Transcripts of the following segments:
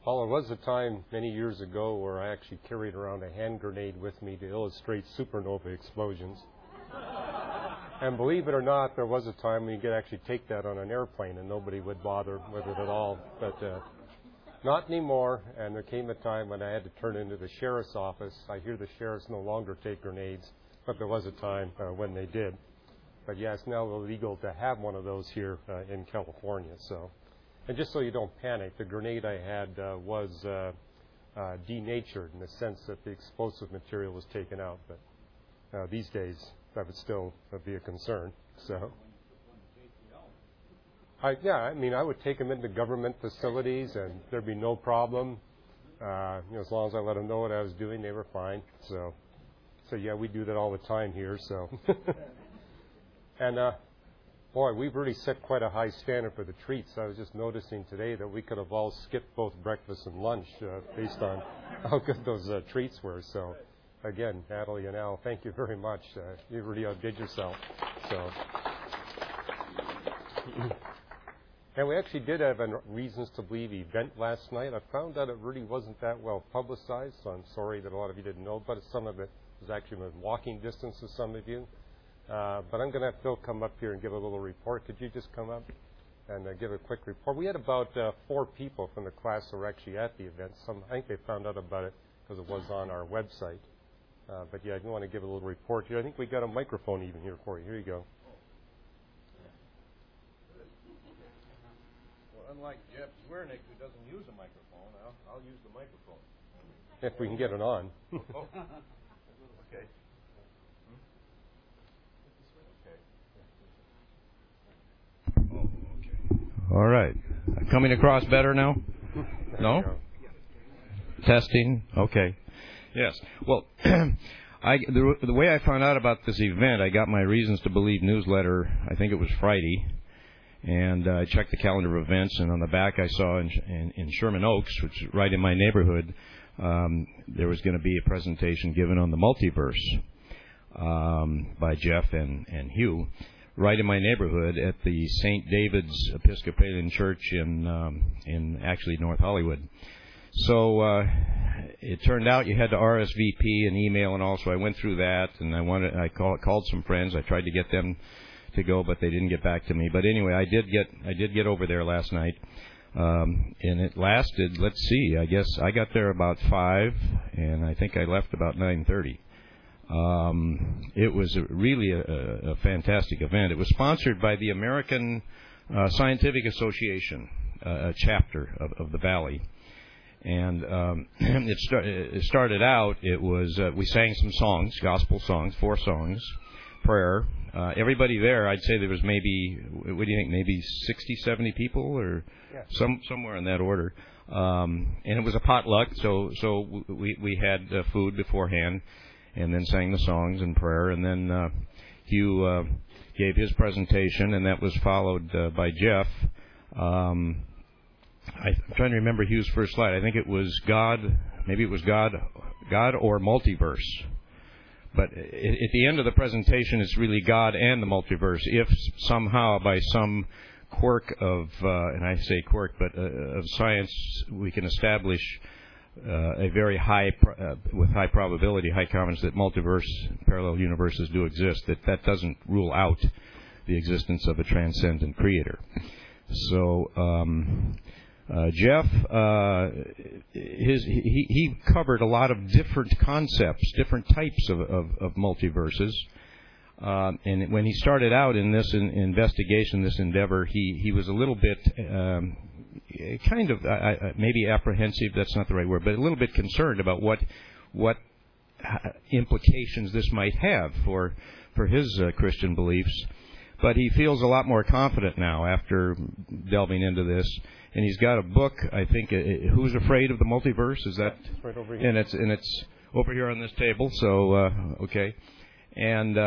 Well, there was a time many years ago where I actually carried around a hand grenade with me to illustrate supernova explosions. And believe it or not, there was a time when you could actually take that on an airplane and nobody would bother with it at all. But not anymore. And there came a time when I had to turn into the sheriff's office. I hear the sheriffs no longer take grenades, but there was a time when they did. But yeah, it's now illegal to have one of those here in California. So. And just so you don't panic, the grenade I had was denatured in the sense that the explosive material was taken out. But these days, that would still be a concern. So, I would take them into government facilities, and there'd be no problem. As long as I let them know what I was doing, they were fine. So yeah, we do that all the time here. So, and. Boy, we've really set quite a high standard for the treats. I was just noticing today that we could have all skipped both breakfast and lunch based on how good those treats were. So, again, Natalie and Al, thank you very much. You really outdid yourself. So, and we actually did have a Reasons to Believe event last night. I found out it really wasn't that well publicized, so I'm sorry that a lot of you didn't know, but some of it was actually within walking distance to some of you. But I'm going to have Phil come up here and give a little report. Could you just come up and give a quick report? We had about 4 people from the class who were actually at the event. I think they found out about it because it was on our website. But yeah, I do want to give a little report here. I think we got a microphone even here for you. Here you go. Well, unlike Jeff Zwernick, who doesn't use a microphone, I'll use the microphone. If we can get it on. Oh. Okay. All right. Coming across better now? No? Testing? Okay. Yes. Well, the way I found out about this event, I got my Reasons to Believe newsletter, I think it was Friday, and I checked the calendar of events, and on the back I saw in Sherman Oaks, which is right in my neighborhood, there was going to be a presentation given on the multiverse by Jeff and Hugh, right in my neighborhood at the St. David's Episcopalian Church in actually North Hollywood. So it turned out you had to RSVP and email and all, so I went through that, and I called some friends. I tried to get them to go, but they didn't get back to me. But anyway, I did get over there last night, and it lasted, let's see, I guess I got there about 5, and I think I left about 9:30. It was really a fantastic event. It was sponsored by the American Scientific Association, a chapter of the Valley. And it started out, it was, we sang some songs, gospel songs, 4 songs, prayer. Everybody there, I'd say there was maybe, what do you think, maybe 60, 70 people, or somewhere in that order. And it was a potluck, so we had food beforehand, and then sang the songs and prayer, and then Hugh gave his presentation, and that was followed by Jeff. I'm trying to remember Hugh's first slide. I think it was God, maybe it was God or multiverse. But at the end of the presentation, it's really God and the multiverse. If somehow, by some quirk of, and I say quirk, but of science, we can establish a very high, with high probability, high confidence that multiverse, parallel universes do exist, that doesn't rule out the existence of a transcendent creator. So Jeff, he covered a lot of different concepts, different types of multiverses. And when he started out in this investigation, this endeavor, he was a little bit kind of maybe apprehensive. That's not the right word, but a little bit concerned about what implications this might have for his Christian beliefs. But he feels a lot more confident now after delving into this. And he's got a book, I think, Who's Afraid of the Multiverse? Is that? It's right over here. And it's over here on this table. So okay. And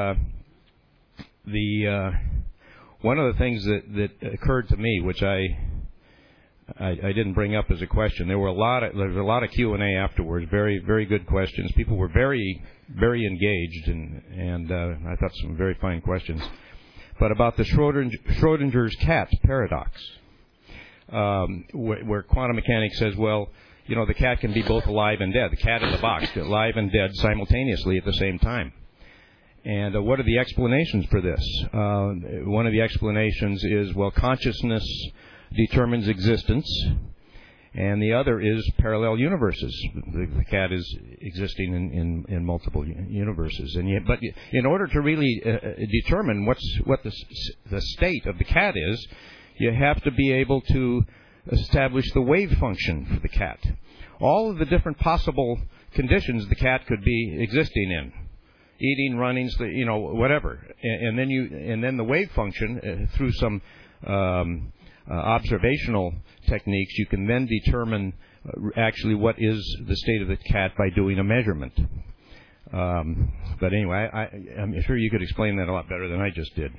one of the things that occurred to me, which I didn't bring up as a question, there was a lot of Q&A afterwards. Very, very good questions. People were very, very engaged, and I thought some very fine questions. But about the Schrodinger's cat paradox, where quantum mechanics says, well, the cat can be both alive and dead. The cat in the box, alive and dead simultaneously at the same time. And what are the explanations for this? One of the explanations is, consciousness determines existence, and the other is parallel universes. The cat is existing in multiple universes, but in order to really determine what the state of the cat is, you have to be able to establish the wave function for the cat. All of the different possible conditions the cat could be existing in. Eating, running, whatever, and then the wave function through some observational techniques, you can then determine actually what is the state of the cat by doing a measurement. But anyway, I'm sure you could explain that a lot better than I just did.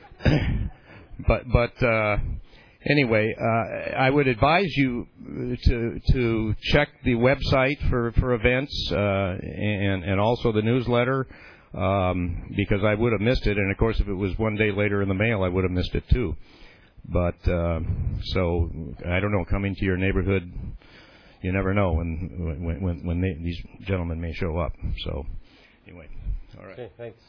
But anyway, I would advise you to check the website for events and also the newsletter, because I would have missed it. And of course, if it was one day later in the mail, I would have missed it too. But so I don't know. Coming to your neighborhood, you never know when these gentlemen may show up. So anyway, all right. Okay, thanks.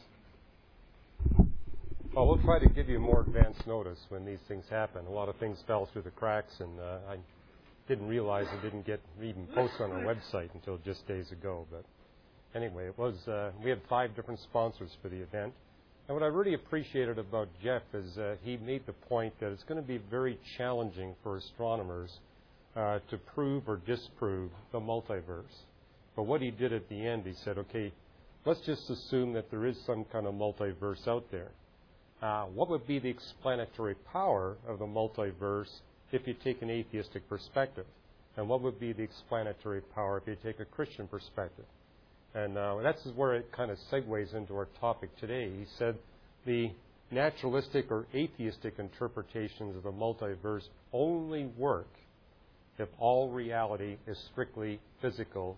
Well, we'll try to give you more advance notice when these things happen. A lot of things fell through the cracks, and I didn't realize it didn't get even posted on our website until just days ago. But anyway, it was. We had 5 different sponsors for the event. And what I really appreciated about Jeff is he made the point that it's going to be very challenging for astronomers to prove or disprove the multiverse. But what he did at the end, he said, okay, let's just assume that there is some kind of multiverse out there. What would be the explanatory power of the multiverse if you take an atheistic perspective? And what would be the explanatory power if you take a Christian perspective? And that's where it kind of segues into our topic today. He said the naturalistic or atheistic interpretations of the multiverse only work if all reality is strictly physical,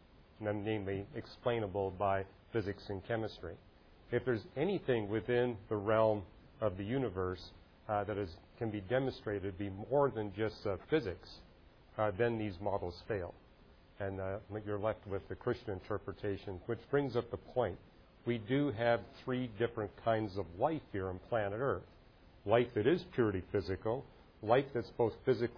namely explainable by physics and chemistry. If there's anything within the realm of the universe that can be demonstrated to be more than just physics, then these models fail. And you're left with the Christian interpretation, which brings up the point. We do have 3 different kinds of life here on planet Earth. Life that is purely physical, life that's both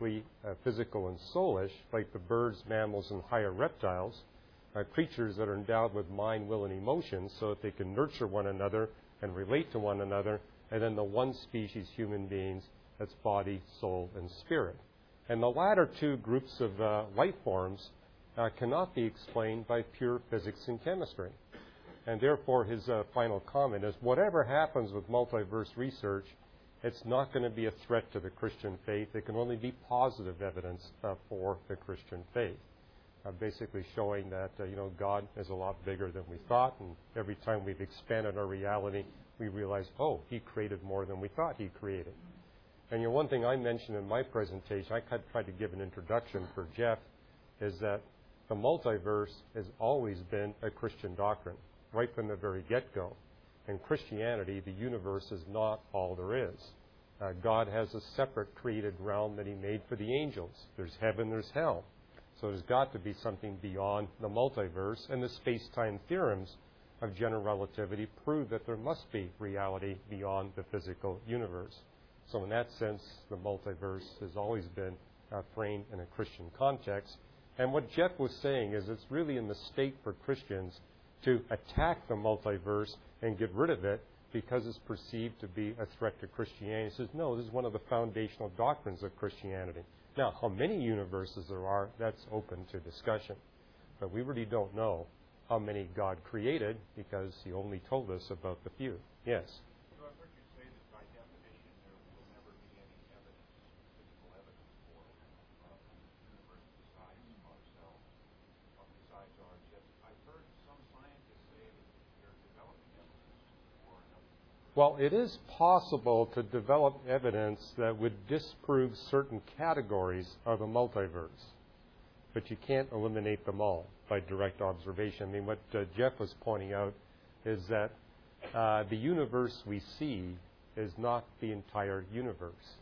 physical and soulish, like the birds, mammals, and higher reptiles, creatures that are endowed with mind, will, and emotions so that they can nurture one another and relate to one another, and then the one species, human beings, that's body, soul, and spirit. And the latter 2 groups of life forms cannot be explained by pure physics and chemistry. And therefore, his final comment is, whatever happens with multiverse research, it's not going to be a threat to the Christian faith. It can only be positive evidence for the Christian faith. Basically showing that, God is a lot bigger than we thought, and every time we've expanded our reality, we realize, He created more than we thought He created. And one thing I mentioned in my presentation, I tried to give an introduction for Jeff, is that the multiverse has always been a Christian doctrine, right from the very get-go. In Christianity, the universe is not all there is. God has a separate created realm that He made for the angels. There's heaven, there's hell. So there's got to be something beyond the multiverse, and the space-time theorems of general relativity prove that there must be reality beyond the physical universe. So in that sense, the multiverse has always been framed in a Christian context. And what Jeff was saying is it's really a mistake for Christians to attack the multiverse and get rid of it because it's perceived to be a threat to Christianity. He says, no, this is one of the foundational doctrines of Christianity. Now, how many universes there are, that's open to discussion. But we really don't know how many God created because He only told us about the few. Yes? So I've heard you say that by definition there will never be any evidence, physical evidence for the universe besides ourselves, besides ours. Yet I've heard some scientists say that they're developing evidence for another universe. Well, it is possible to develop evidence that would disprove certain categories of the multiverse, but you can't eliminate them all by direct observation. I mean, what Jeff was pointing out is that the universe we see is not the entire universe.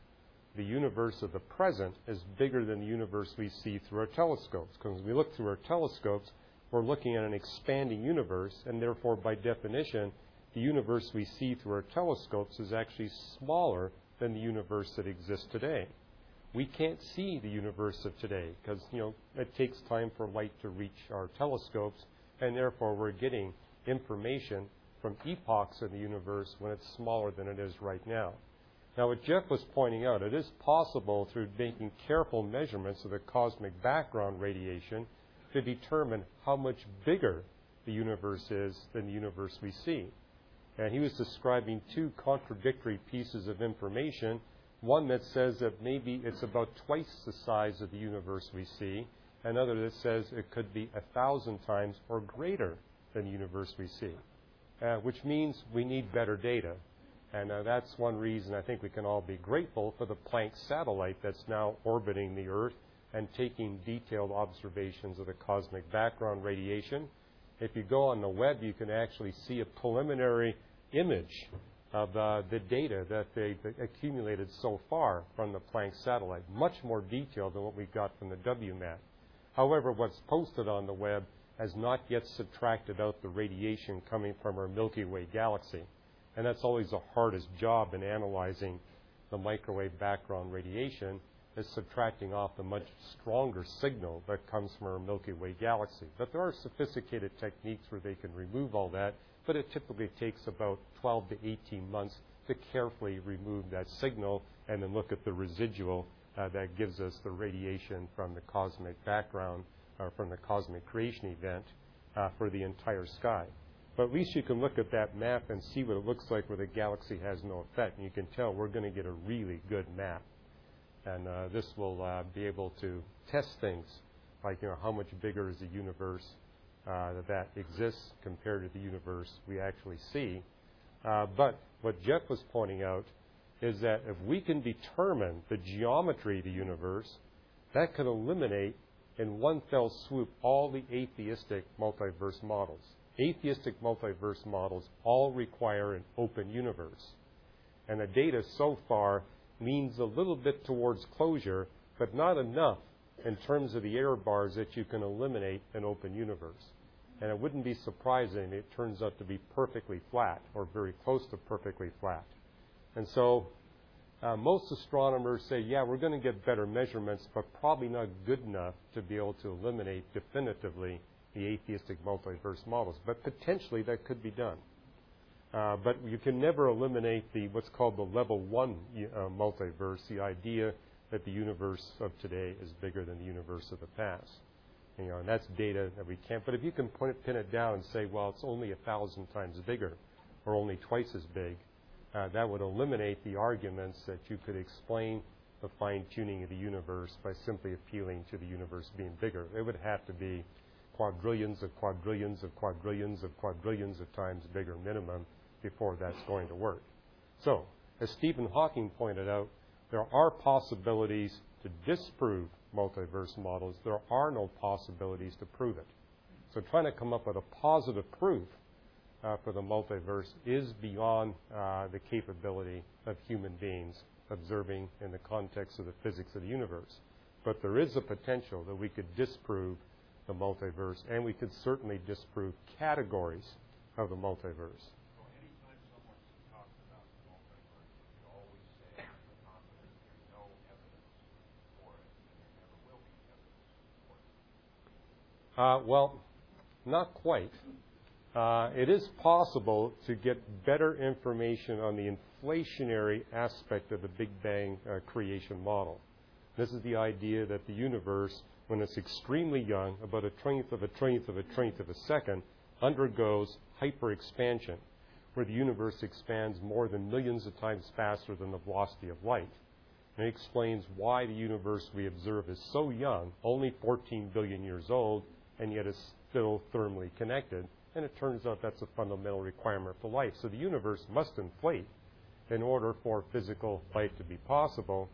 the universe of the present is bigger than the universe we see through our telescopes. Because when we look through our telescopes, we're looking at an expanding universe, and therefore, by definition, the universe we see through our telescopes is actually smaller than the universe that exists today. We can't see the universe of today because, it takes time for light to reach our telescopes, and therefore we're getting information from epochs in the universe when it's smaller than it is right now. Now, what Jeff was pointing out, it is possible through making careful measurements of the cosmic background radiation to determine how much bigger the universe is than the universe we see. And he was describing two contradictory pieces of information. One that says that maybe it's about twice the size of the universe we see, another that says it could be 1,000 times or greater than the universe we see, which means we need better data. And that's one reason I think we can all be grateful for the Planck satellite that's now orbiting the Earth and taking detailed observations of the cosmic background radiation. If you go on the web, you can actually see a preliminary image of the data that they've accumulated so far from the Planck satellite, much more detailed than what we got from the WMAP. However, what's posted on the web has not yet subtracted out the radiation coming from our Milky Way galaxy. And that's always the hardest job in analyzing the microwave background radiation, is subtracting off the much stronger signal that comes from our Milky Way galaxy. But there are sophisticated techniques where they can remove all that, but it typically takes about 12 to 18 months to carefully remove that signal and then look at the residual that gives us the radiation from the cosmic background or from the cosmic creation event for the entire sky. But at least you can look at that map and see what it looks like where the galaxy has no effect. And you can tell we're going to get a really good map. And this will be able to test things like, how much bigger is the universe that exists compared to the universe we actually see. But what Jeff was pointing out is that if we can determine the geometry of the universe, that could eliminate in one fell swoop all the atheistic multiverse models. Atheistic multiverse models all require an open universe. And the data so far leans a little bit towards closure, but not enough in terms of the error bars that you can eliminate an open universe. And it wouldn't be surprising if it turns out to be perfectly flat or very close to perfectly flat. And so most astronomers say, yeah, we're going to get better measurements, but probably not good enough to be able to eliminate definitively the atheistic multiverse models. But potentially that could be done. But you can never eliminate what's called the level 1 multiverse, the idea that the universe of today is bigger than the universe of the past. And that's data that we can't. But if you can pin it down and say, well, it's only 1,000 times bigger or only twice as big, that would eliminate the arguments that you could explain the fine-tuning of the universe by simply appealing to the universe being bigger. It would have to be quadrillions of quadrillions of quadrillions of quadrillions of times bigger minimum before that's going to work. So, as Stephen Hawking pointed out, there are possibilities to disprove multiverse models. There are no possibilities to prove it. So trying to come up with a positive proof for the multiverse is beyond the capability of human beings observing in the context of the physics of the universe. But there is a potential that we could disprove the multiverse, and we could certainly disprove categories of the multiverse. So anytime someone talks about the multiverse, you always say with confidence there's no evidence for it, and there never will be evidence for it. Well, not quite. It is possible to get better information on the inflationary aspect of the Big Bang creation model. This is the idea that the universe, when it's extremely young, about a trillionth of a trillionth of a trillionth of a second, undergoes hyper-expansion, where the universe expands more than millions of times faster than the velocity of light. And it explains why the universe we observe is so young, only 14 billion years old, and yet is still thermally connected. And it turns out that's a fundamental requirement for life. So the universe must inflate in order for physical life to be possible.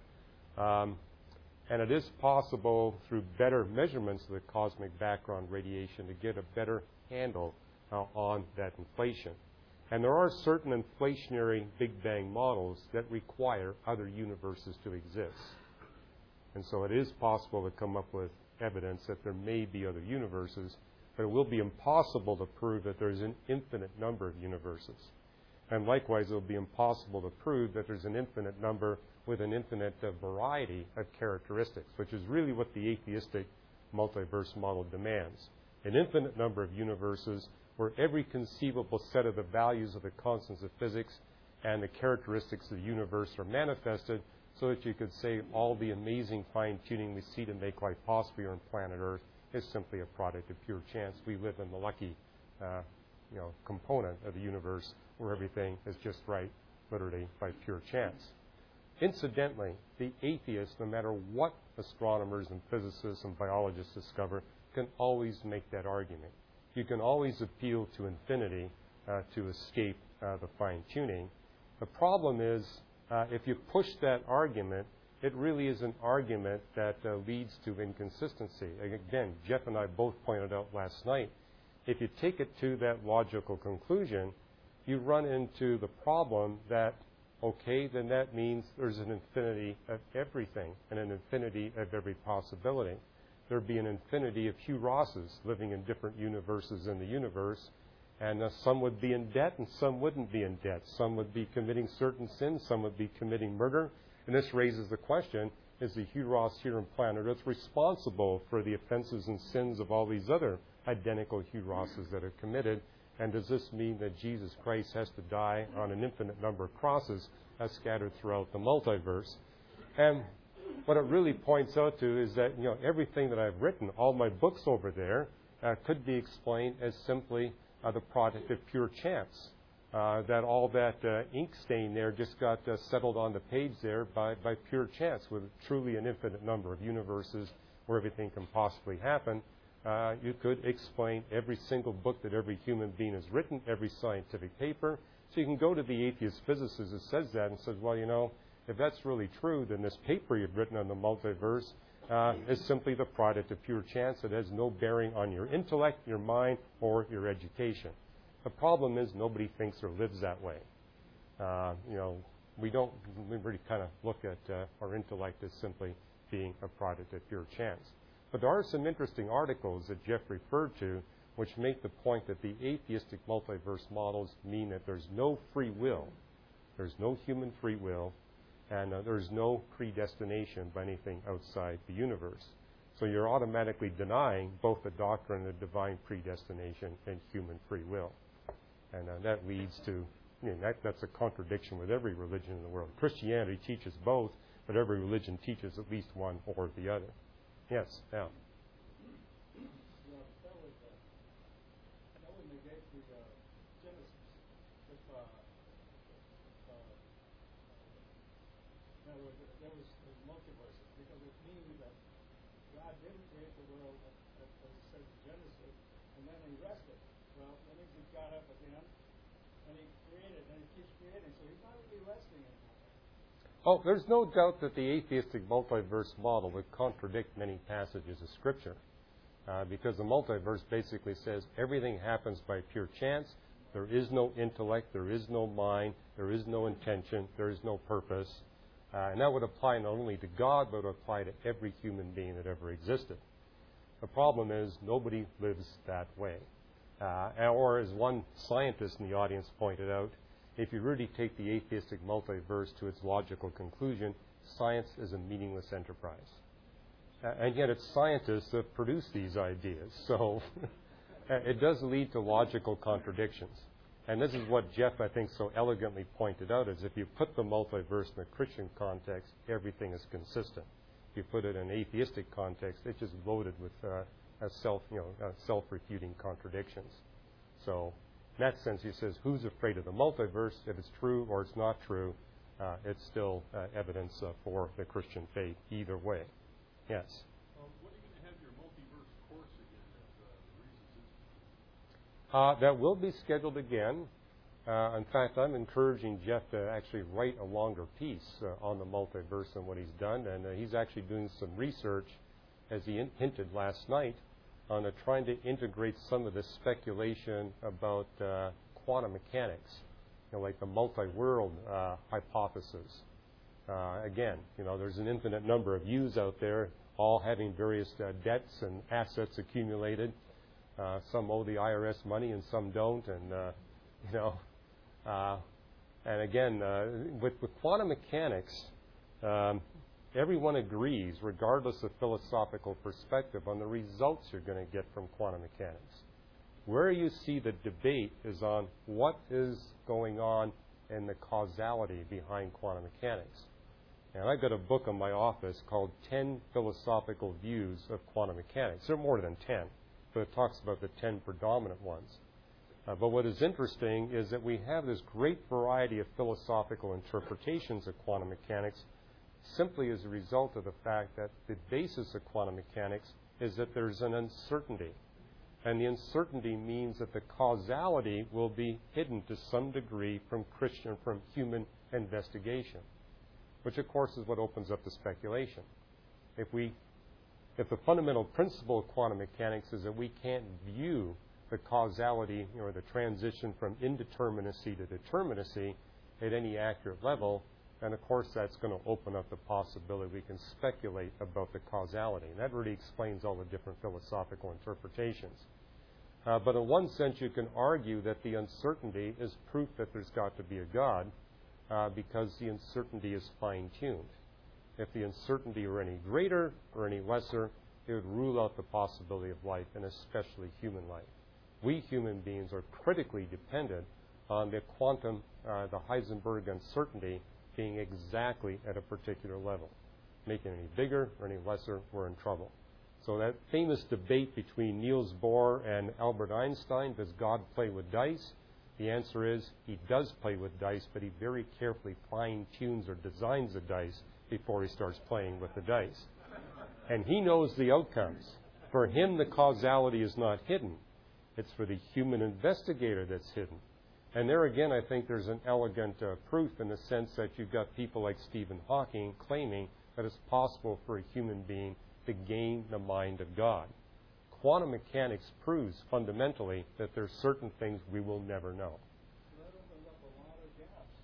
And it is possible through better measurements of the cosmic background radiation to get a better handle on that inflation. And there are certain inflationary Big Bang models that require other universes to exist. And so it is possible to come up with evidence that there may be other universes, but it will be impossible to prove that there's an infinite number of universes. And likewise, it will be impossible to prove that there's an infinite number with an infinite variety of characteristics, which is really what the atheistic multiverse model demands. An infinite number of universes where every conceivable set of the values of the constants of physics and the characteristics of the universe are manifested, so that you could say all the amazing fine-tuning we see to make life possible here on planet Earth is simply a product of pure chance. We live in the lucky component of the universe where everything is just right, literally by pure chance. Incidentally, the atheists, no matter what astronomers and physicists and biologists discover, can always make that argument. You can always appeal to infinity to escape the fine-tuning. The problem is, if you push that argument, it really is an argument that leads to inconsistency. Again, Jeff and I both pointed out last night, if you take it to that logical conclusion, you run into the problem that, okay, then that means there's an infinity of everything and an infinity of every possibility. There'd be an infinity of Hugh Rosses living in different universes in the universe, and some would be in debt and some wouldn't be in debt. Some would be committing certain sins, some would be committing murder. And this raises the question, is the Hugh Ross here on planet Earth responsible for the offenses and sins of all these other identical Hugh Rosses that are committed? And does this mean that Jesus Christ has to die on an infinite number of crosses as scattered throughout the multiverse? And what it really points out to is that, everything that I've written, all my books over there, could be explained as simply the product of pure chance. That all that ink stain there just got settled on the page there by pure chance, with truly an infinite number of universes where everything can possibly happen. You could explain every single book that every human being has written, every scientific paper. So you can go to the atheist physicist who says that and says, well, if that's really true, then this paper you've written on the multiverse is simply the product of pure chance. It has no bearing on your intellect, your mind, or your education. The problem is nobody thinks or lives that way. We really kind of look at our intellect as simply being a product of pure chance. But there are some interesting articles that Jeff referred to which make the point that the atheistic multiverse models mean that there's no free will, there's no human free will, and there's no predestination by anything outside the universe. So you're automatically denying both the doctrine of divine predestination and human free will. And that leads to, that's a contradiction with every religion in the world. Christianity teaches both, but every religion teaches at least one or the other. Yes, Al. That would negate the Genesis. In other words, there was multiverses, because it means that God didn't create the world, as it says in Genesis, and then he rested. Well, that means he got up again, and he created, and he keeps creating, so he's not really resting anymore. Oh, there's no doubt that the atheistic multiverse model would contradict many passages of Scripture, because the multiverse basically says everything happens by pure chance. There is no intellect, there is no mind, there is no intention, there is no purpose. And that would apply not only to God, but would apply to every human being that ever existed. The problem is nobody lives that way. Or as one scientist in the audience pointed out, if you really take the atheistic multiverse to its logical conclusion, science is a meaningless enterprise. And yet it's scientists that produce these ideas. So it does lead to logical contradictions. And this is what Jeff, I think, so elegantly pointed out, is if you put the multiverse in a Christian context, everything is consistent. If you put it in an atheistic context, it's just loaded with self-refuting contradictions. So in that sense, he says, who's afraid of the multiverse? If it's true or it's not true, it's still evidence for the Christian faith either way. Yes? When are you going to have your multiverse course again at the Regis Institute? That will be scheduled again. In fact, I'm encouraging Jeff to actually write a longer piece on the multiverse and what he's done. And he's actually doing some research, as he hinted last night, on trying to integrate some of the speculation about quantum mechanics, like the multi-world hypothesis. Again, there's an infinite number of yous out there, all having various debts and assets accumulated. Some owe the IRS money and some don't, and again, with quantum mechanics, everyone agrees, regardless of philosophical perspective, on the results you're going to get from quantum mechanics. Where you see the debate is on what is going on in the causality behind quantum mechanics. And I've got a book in my office called 10 Philosophical Views of Quantum Mechanics. There are more than 10, but it talks about the 10 predominant ones. But what is interesting is that we have this great variety of philosophical interpretations of quantum mechanics simply as a result of the fact that the basis of quantum mechanics is that there's an uncertainty. And the uncertainty means that the causality will be hidden to some degree from human investigation, which of course is what opens up the speculation. If the fundamental principle of quantum mechanics is that we can't view the causality or the transition from indeterminacy to determinacy at any accurate level, then of course that's going to open up the possibility we can speculate about the causality. And that really explains all the different philosophical interpretations. But in one sense, you can argue that the uncertainty is proof that there's got to be a God, because the uncertainty is fine-tuned. If the uncertainty were any greater or any lesser, it would rule out the possibility of life, and especially human life. We human beings are critically dependent on the quantum, the Heisenberg uncertainty being exactly at a particular level. Make it any bigger or any lesser, we're in trouble. So that famous debate between Niels Bohr and Albert Einstein, does God play with dice? The answer is he does play with dice, but he very carefully fine-tunes or designs the dice before he starts playing with the dice. And he knows the outcomes. For him, the causality is not hidden. It's for the human investigator that's hidden. And there again, I think there's an elegant proof in the sense that you've got people like Stephen Hawking claiming that it's possible for a human being to gain the mind of God. Quantum mechanics proves fundamentally that there's certain things we will never know. That opens up a lot of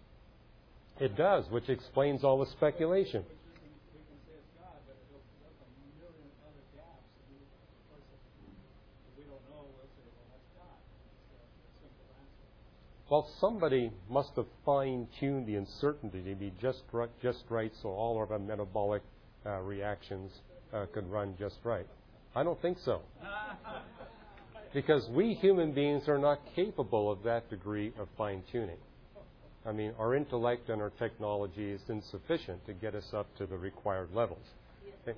gaps. It does, which explains all the speculation. Which we can say it's God, but it opens up a million other gaps. And of course, if we don't know, we'll say, well, that's God. It's a simple answer. Well, somebody must have fine-tuned the uncertainty to be just right so all of our metabolic reactions could run just right. I don't think so. Because we human beings are not capable of that degree of fine-tuning. I mean, our intellect and our technology is insufficient to get us up to the required levels. Okay.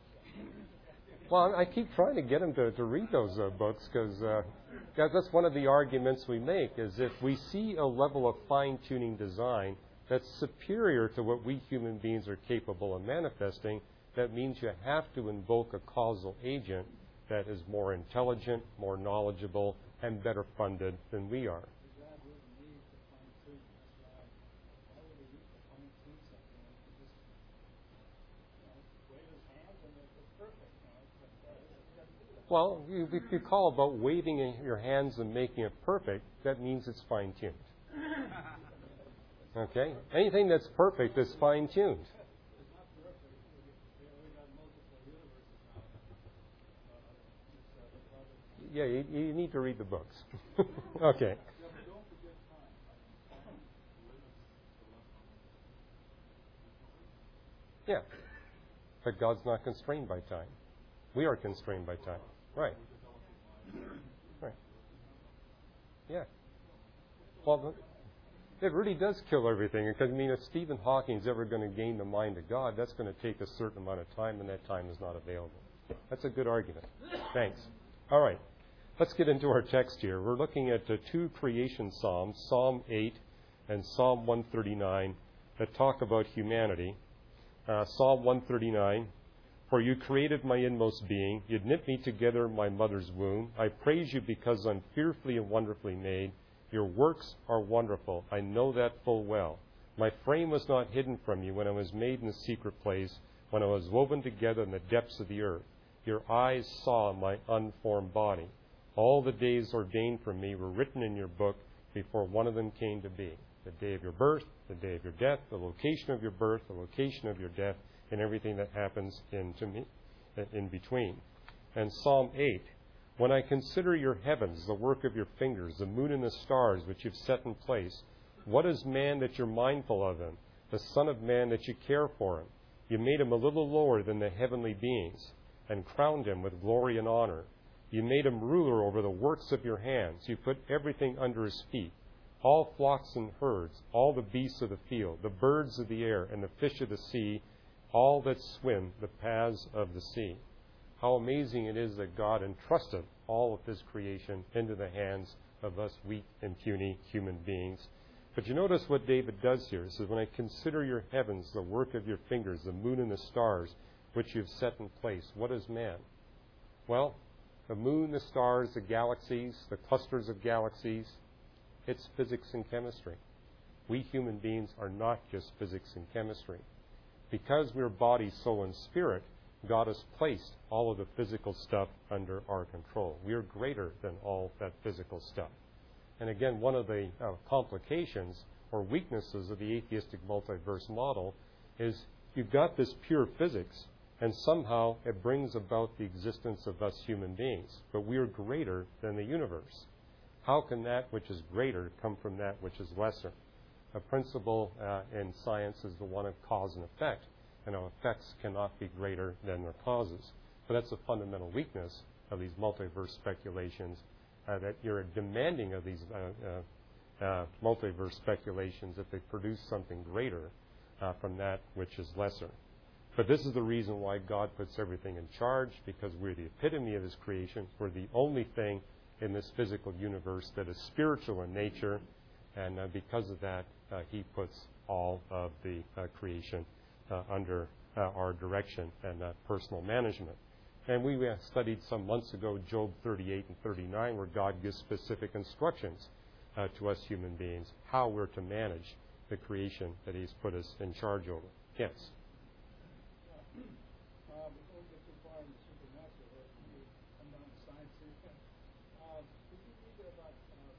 Well, I keep trying to get them to read those books because that's one of the arguments we make, is if we see a level of fine-tuning design that's superior to what we human beings are capable of manifesting, that means you have to invoke a causal agent that is more intelligent, more knowledgeable, and better funded than we are. God wouldn't need to fine-tune. That's why would he need to fine-tune something? He just, wave his hands and it's perfect. Well, if you call about waving your hands and making it perfect, that means it's fine-tuned. Okay? Anything that's perfect is fine-tuned. Yeah, you need to read the books. Okay. Yeah. But God's not constrained by time. We are constrained by time. Right. Right. Yeah. Well, it really does kill everything. Because, I mean, if Stephen Hawking's ever going to gain the mind of God, that's going to take a certain amount of time, and that time is not available. That's a good argument. Thanks. All right. Let's get into our text here. We're looking at two creation psalms, Psalm 8 and Psalm 139, that talk about humanity. Psalm 139, for you created my inmost being. You knit me together in my mother's womb. I praise you because I'm fearfully and wonderfully made. Your works are wonderful. I know that full well. My frame was not hidden from you when I was made in the secret place, when I was woven together in the depths of the earth. Your eyes saw my unformed body. All the days ordained for me were written in your book before one of them came to be. The day of your birth, the day of your death, the location of your birth, the location of your death, and everything that happens in between. And Psalm 8, when I consider your heavens, the work of your fingers, the moon and the stars which you've set in place, what is man that you're mindful of him, the son of man that you care for him? You made him a little lower than the heavenly beings and crowned him with glory and honor. You made him ruler over the works of your hands. You put everything under his feet, all flocks and herds, all the beasts of the field, the birds of the air, and the fish of the sea, all that swim the paths of the sea. How amazing it is that God entrusted all of his creation into the hands of us weak and puny human beings. But you notice what David does here. He says, when I consider your heavens, the work of your fingers, the moon and the stars, which you've set in place, what is man? Well, the moon, the stars, the galaxies, the clusters of galaxies, it's physics and chemistry. We human beings are not just physics and chemistry. Because we're body, soul, and spirit, God has placed all of the physical stuff under our control. We are greater than all that physical stuff. And again, one of the complications or weaknesses of the atheistic multiverse model is you've got this pure physics, and somehow it brings about the existence of us human beings. But we are greater than the universe. How can that which is greater come from that which is lesser? A principle in science is the one of cause and effect. And our effects cannot be greater than their causes. But that's a fundamental weakness of these multiverse speculations, that you're demanding of these multiverse speculations that they produce something greater from that which is lesser. But this is the reason why God puts everything in charge, because we're the epitome of his creation. We're the only thing in this physical universe that is spiritual in nature, and because of that, he puts all of the creation under our direction and personal management. And we studied some months ago Job 38 and 39, where God gives specific instructions to us human beings how we're to manage the creation that he's put us in charge over. Yes? Before we get too far in the supernatural, or we come down to science here, could you read about this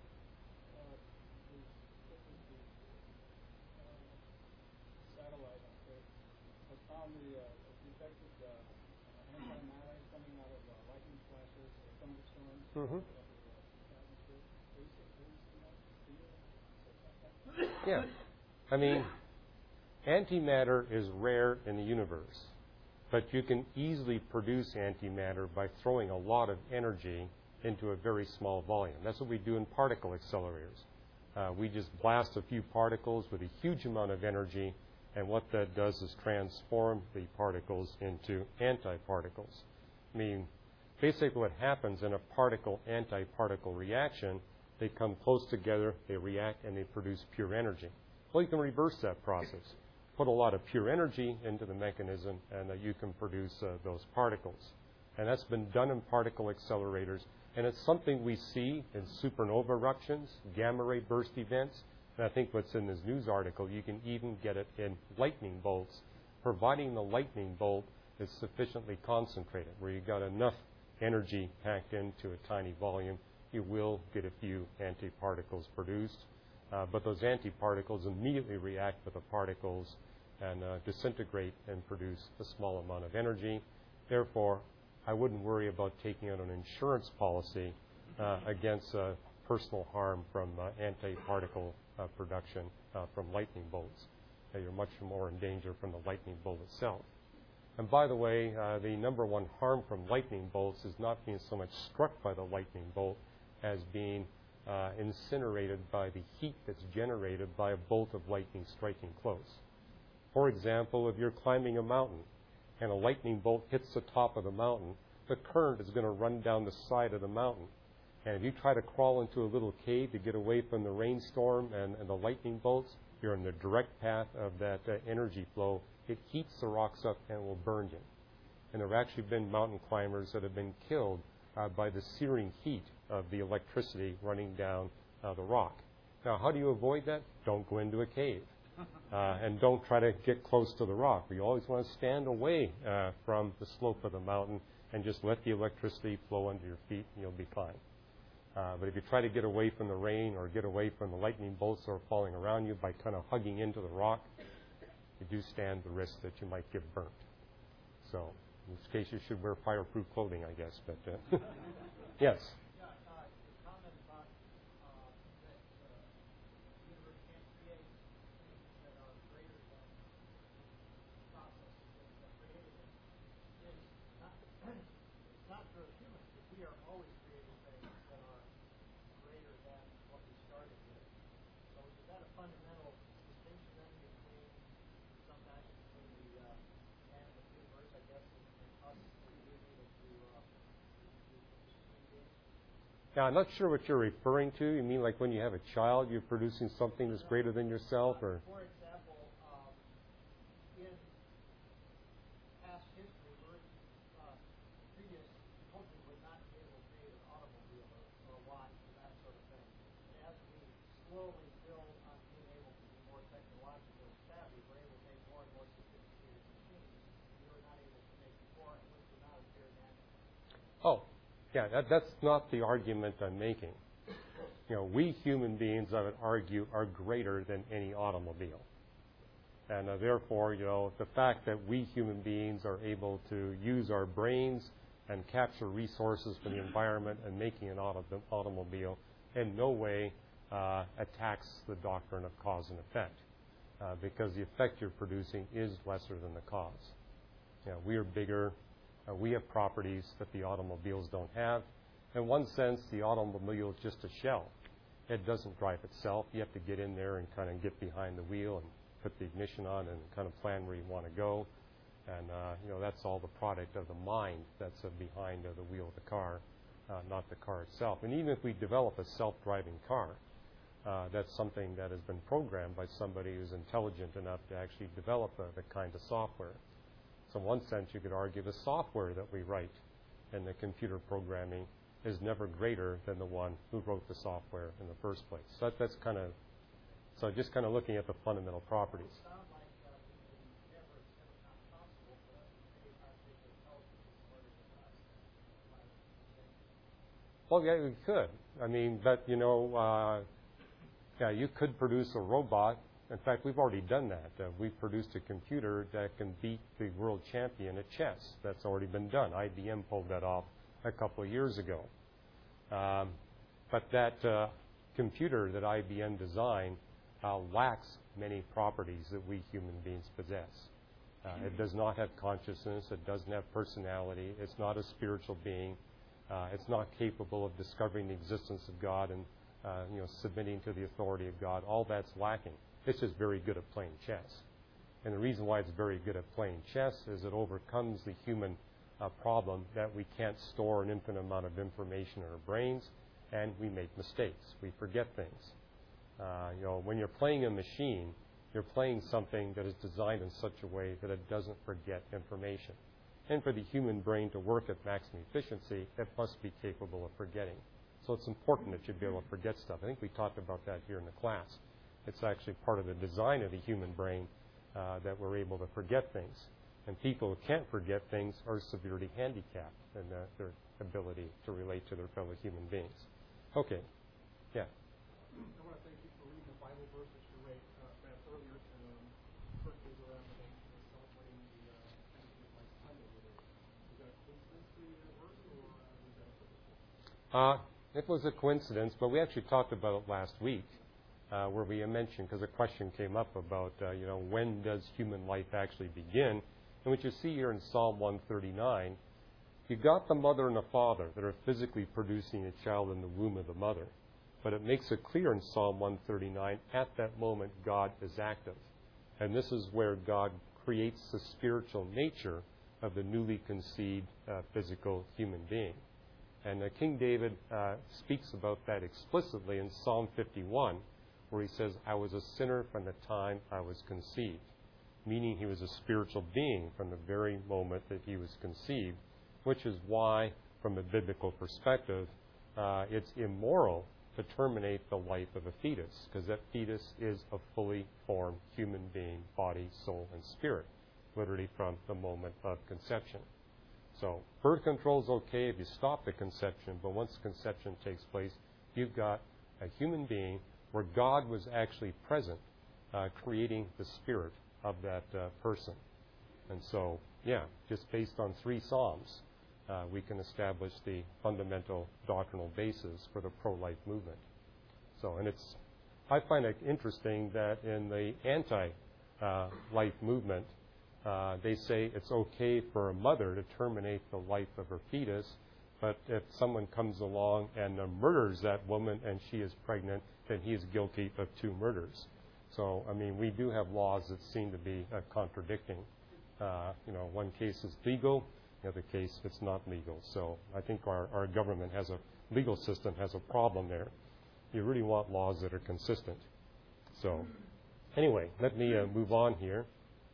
satellite, has found the detected antimatter coming out of lightning flashes or thunderstorms Mm-hmm. of the atmosphere? Yeah. I mean, antimatter is rare in the universe, but you can easily produce antimatter by throwing a lot of energy into a very small volume. That's what we do in particle accelerators. We just blast a few particles with a huge amount of energy, and what that does is transform the particles into antiparticles. I mean, basically what happens in a particle-antiparticle reaction, they come close together, they react, and they produce pure energy. Well, you can reverse that process. Put a lot of pure energy into the mechanism, and you can produce those particles. And that's been done in particle accelerators, and it's something we see in supernova eruptions, gamma ray burst events, and I think what's in this news article, you can even get it in lightning bolts, providing the lightning bolt is sufficiently concentrated, where you've got enough energy packed into a tiny volume, you will get a few antiparticles produced. But those antiparticles immediately react with the particles and disintegrate and produce a small amount of energy. Therefore, I wouldn't worry about taking out an insurance policy against personal harm from antiparticle production from lightning bolts. You're much more in danger from the lightning bolt itself. And by the way, the number one harm from lightning bolts is not being so much struck by the lightning bolt as being incinerated by the heat that's generated by a bolt of lightning striking close. For example, if you're climbing a mountain and a lightning bolt hits the top of the mountain, the current is going to run down the side of the mountain. And if you try to crawl into a little cave to get away from the rainstorm and the lightning bolts, you're in the direct path of that energy flow. It heats the rocks up and will burn you. And there have actually been mountain climbers that have been killed by the searing heat of the electricity running down the rock. Now, how do you avoid that? Don't go into a cave. And don't try to get close to the rock. You always want to stand away from the slope of the mountain and just let the electricity flow under your feet, and you'll be fine. But if you try to get away from the rain or get away from the lightning bolts that are falling around you by kind of hugging into the rock, you do stand the risk that you might get burnt. So, in this case, you should wear fireproof clothing, I guess. But yes. Yeah, the comment about that the universe can't create things that are greater than the processes that created it is not, it's not for humans, but we are always creating things that are greater than what we started with. So is that a fundamental distinction then between sometimes between the man and the universe, I guess, and us being able to human beings? Now, I'm not sure what you're referring to. You mean like when you have a child, you're producing something that's greater than yourself, or? For example, in past history, previous cultures would not be able to create an automobile or a watch or that sort of thing. But as we slowly build on being able to be more technological savvy, we're able to make more and more sophisticated machines we were not able to make before, and which would not appear natural. Oh, yeah, that's not the argument I'm making. You know, we human beings, I would argue, are greater than any automobile. And therefore, you know, the fact that we human beings are able to use our brains and capture resources from the environment and making an automobile in no way attacks the doctrine of cause and effect, because the effect you're producing is lesser than the cause. You know, we are bigger. We have properties that the automobiles don't have. In one sense, the automobile is just a shell. It doesn't drive itself. You have to get in there and kind of get behind the wheel and put the ignition on and kind of plan where you want to go. And, you know, that's all the product of the mind that's behind the wheel of the car, not the car itself. And even if we develop a self-driving car, that's something that has been programmed by somebody who's intelligent enough to actually develop the kind of software. So in one sense, you could argue the software that we write in the computer programming is never greater than the one who wrote the software in the first place. So that's kind of, so just kind of looking at the fundamental properties. It sounds like it's never not possible for us to create artificial intelligence smarter than us. Well, yeah, we could. I mean, but, you know, yeah, you could produce a robot. In fact, we've already done that. We've produced a computer that can beat the world champion at chess. That's already been done. IBM pulled that off a couple of years ago. But that computer that IBM designed lacks many properties that we human beings possess. It does not have consciousness. It doesn't have personality. It's not a spiritual being. It's not capable of discovering the existence of God and you know, submitting to the authority of God. All that's lacking. It's just very good at playing chess. And the reason why it's very good at playing chess is it overcomes the human problem that we can't store an infinite amount of information in our brains, and we make mistakes. We forget things. You know, when you're playing a machine, you're playing something that is designed in such a way that it doesn't forget information. And for the human brain to work at maximum efficiency, it must be capable of forgetting. So it's important that you be able to forget stuff. I think we talked about that here in the class. It's actually part of the design of the human brain that we're able to forget things. And people who can't forget things are severely handicapped in their ability to relate to their fellow human beings. Okay. Yeah. I want to thank you for reading the Bible verse that you read earlier, Berkeley's around celebrating the Thanksgiving like Sunday today. Was that a coincidence to your verse, or was that a purposeful? It was a coincidence, but we actually talked about it last week, where we mentioned, because a question came up about, you know, when does human life actually begin? And what you see here in Psalm 139, you've got the mother and the father that are physically producing a child in the womb of the mother. But it makes it clear in Psalm 139, at that moment, God is active. And this is where God creates the spiritual nature of the newly conceived physical human being. And King David speaks about that explicitly in Psalm 51, where he says, I was a sinner from the time I was conceived, meaning he was a spiritual being from the very moment that he was conceived, which is why, from a biblical perspective, it's immoral to terminate the life of a fetus, because that fetus is a fully formed human being, body, soul, and spirit, literally from the moment of conception. So birth control is okay if you stop the conception, but once conception takes place, you've got a human being where God was actually present, creating the spirit of that person. And so, yeah, just based on 3 Psalms, we can establish the fundamental doctrinal basis for the pro-life movement. So, and I find it interesting that in the anti-life movement, they say it's okay for a mother to terminate the life of her fetus, but if someone comes along and murders that woman and she is pregnant, then he is guilty of 2 murders. So, I mean, we do have laws that seem to be contradicting. One case is legal, the other case it's not legal. So I think our government has legal system has a problem there. You really want laws that are consistent. So anyway, let me move on here.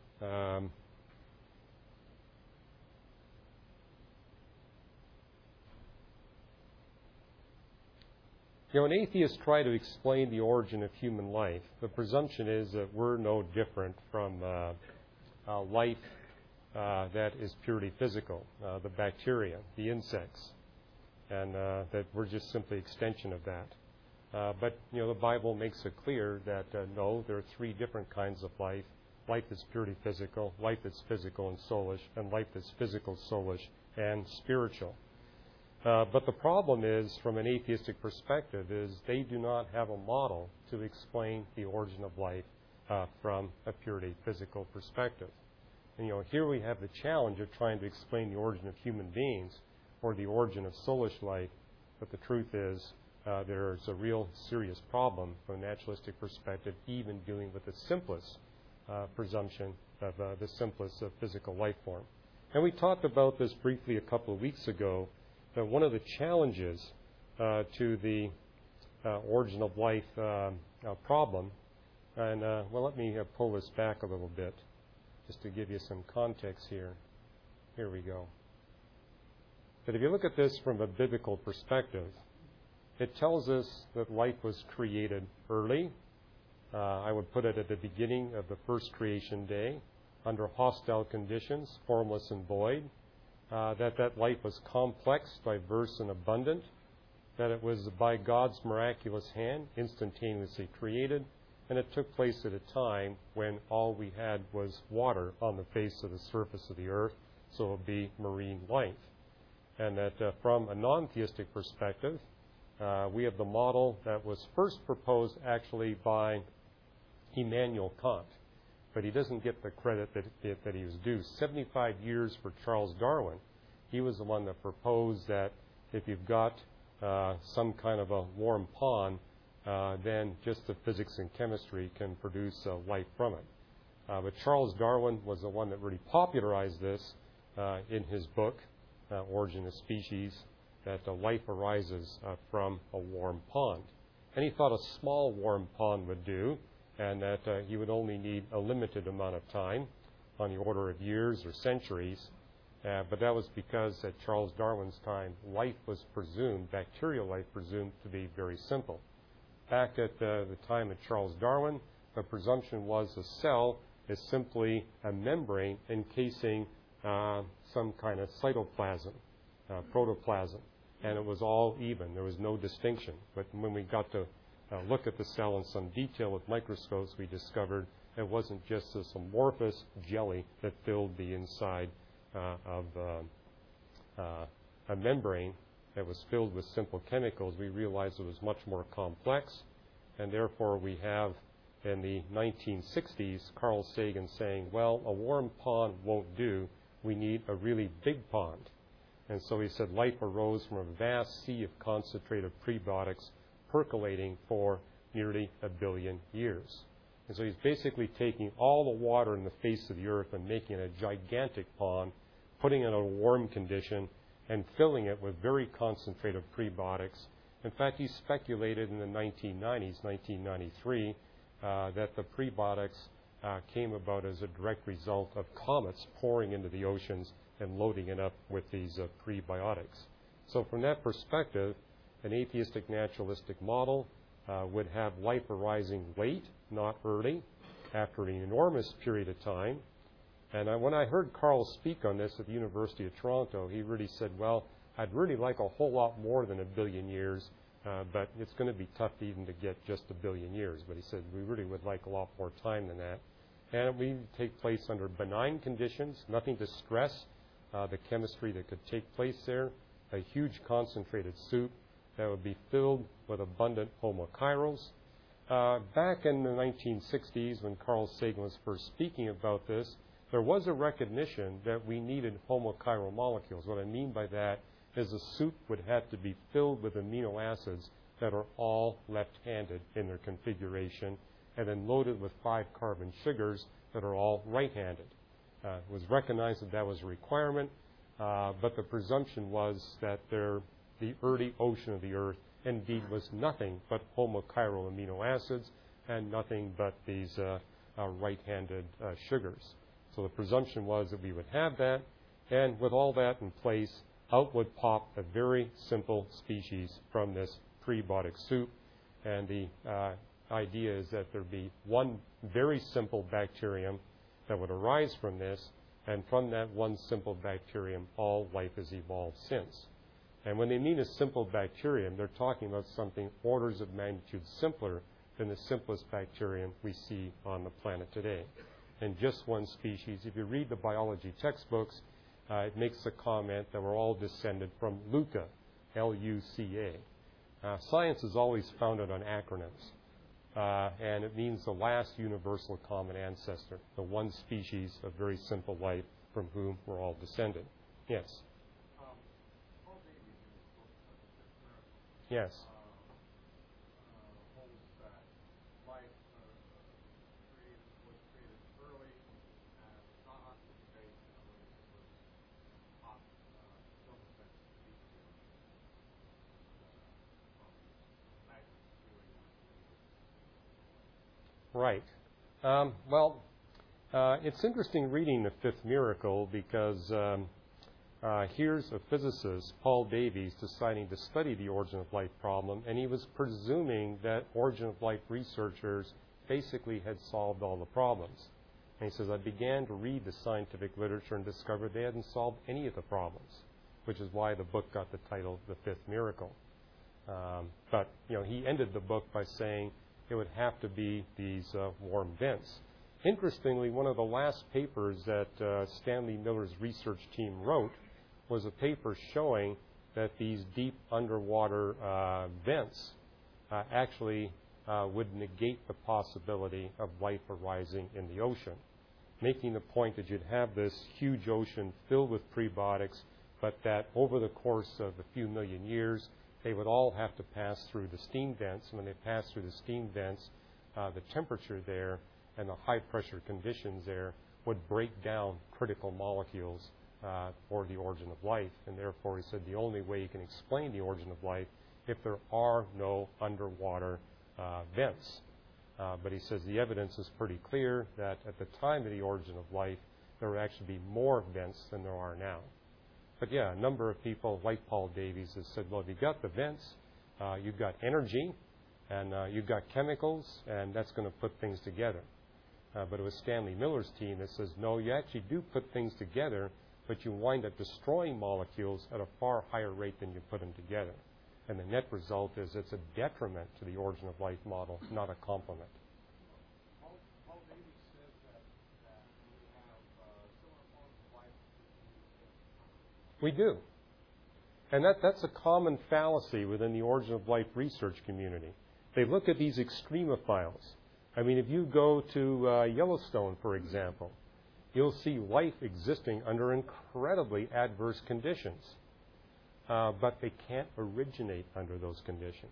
When atheists try to explain the origin of human life, the presumption is that we're no different from life that is purely physical, the bacteria, the insects, and that we're just simply extension of that. But the Bible makes it clear that no, there are 3 different kinds of life. Life that's purely physical, life that's physical and soulish, and life that's physical, soulish, and spiritual. But the problem is, from an atheistic perspective, is they do not have a model to explain the origin of life from a purely physical perspective. And here we have the challenge of trying to explain the origin of human beings or the origin of soulish life, but the truth is there's a real serious problem from a naturalistic perspective, even dealing with the simplest presumption of the simplest physical life form. And we talked about this briefly a couple of weeks ago, that one of the challenges to the origin of life problem, and let me pull this back a little bit just to give you some context here. Here we go. But if you look at this from a biblical perspective, it tells us that life was created early. I would put it at the beginning of the first creation day, under hostile conditions, formless and void. That life was complex, diverse, and abundant. That it was by God's miraculous hand instantaneously created. And it took place at a time when all we had was water on the face of the surface of the earth, so it would be marine life. And that from a non-theistic perspective, we have the model that was first proposed actually by Immanuel Kant. But he doesn't get the credit that he was due. 75 years for Charles Darwin. He was the one that proposed that if you've got some kind of a warm pond, then just the physics and chemistry can produce life from it. But Charles Darwin was the one that really popularized this in his book, Origin of Species, that life arises from a warm pond. And he thought a small warm pond would do, and that he would only need a limited amount of time, on the order of years or centuries. But that was because at Charles Darwin's time, life was presumed, bacterial life presumed, to be very simple. Back at the time of Charles Darwin, the presumption was a cell is simply a membrane encasing some kind of cytoplasm, protoplasm, and it was all even. There was no distinction. But when we got to look at the cell in some detail with microscopes, we discovered it wasn't just this amorphous jelly that filled the inside of a membrane that was filled with simple chemicals. We realized it was much more complex, and therefore we have in the 1960s Carl Sagan saying, well, a warm pond won't do. We need a really big pond. And so he said life arose from a vast sea of concentrated prebiotics percolating for nearly 1 billion years. And so he's basically taking all the water in the face of the earth and making it a gigantic pond, putting it in a warm condition, and filling it with very concentrated prebiotics. In fact, he speculated in the 1990s, 1993, that the prebiotics came about as a direct result of comets pouring into the oceans and loading it up with these prebiotics. So from that perspective, an atheistic naturalistic model would have life arising late, not early, after an enormous period of time. And when I heard Carl speak on this at the University of Toronto, he really said, well, I'd really like a whole lot more than 1 billion years, but it's going to be tough even to get just 1 billion years. But he said, we really would like a lot more time than that. And we take place under benign conditions, nothing to stress the chemistry that could take place there, a huge concentrated soup that would be filled with abundant homochirals. Back in the 1960s, when Carl Sagan was first speaking about this, there was a recognition that we needed homochiral molecules. What I mean by that is the soup would have to be filled with amino acids that are all left-handed in their configuration, and then loaded with 5-carbon sugars that are all right-handed. It was recognized that that was a requirement, but the presumption was that the early ocean of the Earth indeed was nothing but homochiral amino acids and nothing but these right-handed sugars. So the presumption was that we would have that, and with all that in place, out would pop a very simple species from this prebiotic soup. And the idea is that there'd be one very simple bacterium that would arise from this, and from that one simple bacterium, all life has evolved since. And when they mean a simple bacterium, they're talking about something orders of magnitude simpler than the simplest bacterium we see on the planet today. And just one species. If you read the biology textbooks, it makes the comment that we're all descended from LUCA, L-U-C-A. Science is always founded on acronyms, and it means the last universal common ancestor, the one species of very simple life from whom we're all descended. Yes? Paul Davies in his book, The Fifth Miracle, Yes. holds that life was created early and not on space. In other words, it was hot film effects deep in the ocean from magnets doing Right. It's interesting reading The Fifth Miracle because here's a physicist, Paul Davies, deciding to study the origin of life problem, and he was presuming that origin of life researchers basically had solved all the problems. And he says, I began to read the scientific literature and discovered they hadn't solved any of the problems, which is why the book got the title The Fifth Miracle. But he ended the book by saying it would have to be these warm vents. Interestingly, one of the last papers that Stanley Miller's research team wrote was a paper showing that these deep underwater vents actually would negate the possibility of life arising in the ocean, making the point that you'd have this huge ocean filled with prebiotics, but that over the course of a few million years, they would all have to pass through the steam vents. And when they pass through the steam vents, the temperature there and the high-pressure conditions there would break down critical molecules for the origin of life. And therefore, he said the only way you can explain the origin of life if there are no underwater vents. But he says the evidence is pretty clear that at the time of the origin of life, there would actually be more vents than there are now. But yeah, a number of people, like Paul Davies, has said, well, if you've got the vents, you've got energy, and you've got chemicals, and that's going to put things together. But it was Stanley Miller's team that says, no, you actually do put things together, but you wind up destroying molecules at a far higher rate than you put them together. And the net result is it's a detriment to the origin of life model, not a complement. Paul Davies says that we have similar forms of life to We do. And that's a common fallacy within the origin of life research community. They look at these extremophiles. I mean, if you go to Yellowstone, for example, you'll see life existing under incredibly adverse conditions. But they can't originate under those conditions.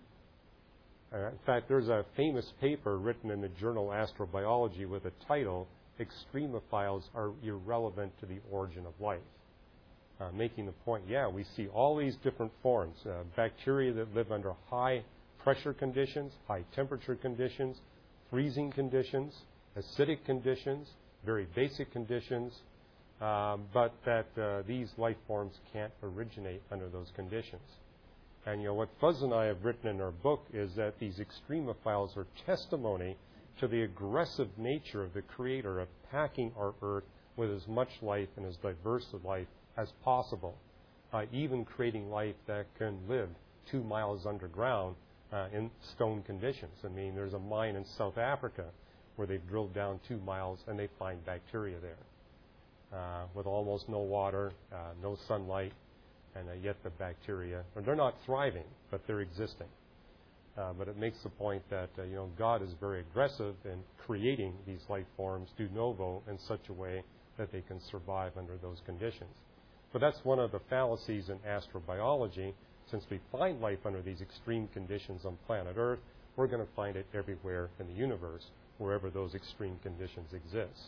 In fact, there's a famous paper written in the journal Astrobiology with a title, Extremophiles Are Irrelevant to the Origin of Life. Making the point, we see all these different forms. Bacteria that live under high pressure conditions, high temperature conditions, freezing conditions, acidic conditions, very basic conditions, but that these life forms can't originate under those conditions. And what Fuzz and I have written in our book is that these extremophiles are testimony to the aggressive nature of the Creator of packing our Earth with as much life and as diverse a life as possible, even creating life that can live 2 miles underground in stone conditions. I mean, there's a mine in South Africa where they've drilled down 2 miles and they find bacteria there with almost no water, no sunlight, and yet the bacteria, they're not thriving, but they're existing. But it makes the point that God is very aggressive in creating these life forms de novo in such a way that they can survive under those conditions. But that's one of the fallacies in astrobiology. Since we find life under these extreme conditions on planet Earth, we're going to find it everywhere in the universe, wherever those extreme conditions exist.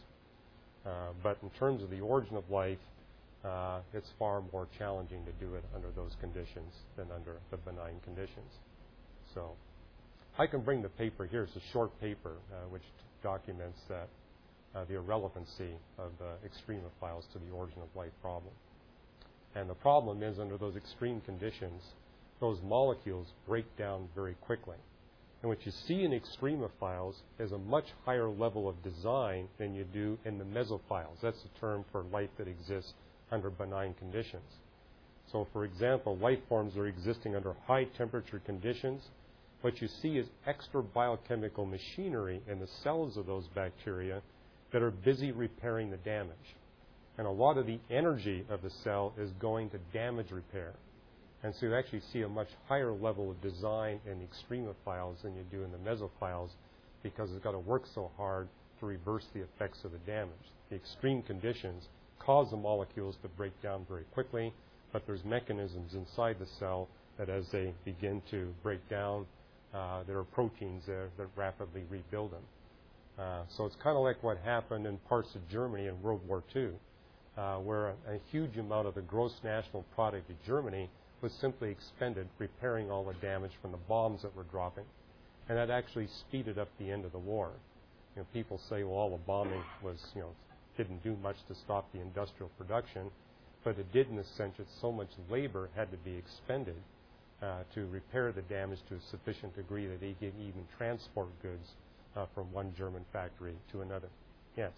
But in terms of the origin of life, it's far more challenging to do it under those conditions than under the benign conditions. So I can bring the paper here. It's a short paper which documents that the irrelevancy of extremophiles to the origin of life problem. And the problem is, under those extreme conditions, those molecules break down very quickly. And what you see in extremophiles is a much higher level of design than you do in the mesophiles. That's the term for life that exists under benign conditions. So, for example, life forms are existing under high temperature conditions. What you see is extra biochemical machinery in the cells of those bacteria that are busy repairing the damage. And a lot of the energy of the cell is going to damage repair. And so you actually see a much higher level of design in the extremophiles than you do in the mesophiles, because it's got to work so hard to reverse the effects of the damage. The extreme conditions cause the molecules to break down very quickly, but there's mechanisms inside the cell that as they begin to break down, there are proteins there that rapidly rebuild them. So it's kind of like what happened in parts of Germany in World War II, where a huge amount of the gross national product of Germany was simply expended repairing all the damage from the bombs that were dropping. And that actually speeded up the end of the war. People say, well, all the bombing was, didn't do much to stop the industrial production, but it did in the sense that so much labor had to be expended to repair the damage to a sufficient degree that they could even transport goods from one German factory to another. Yes?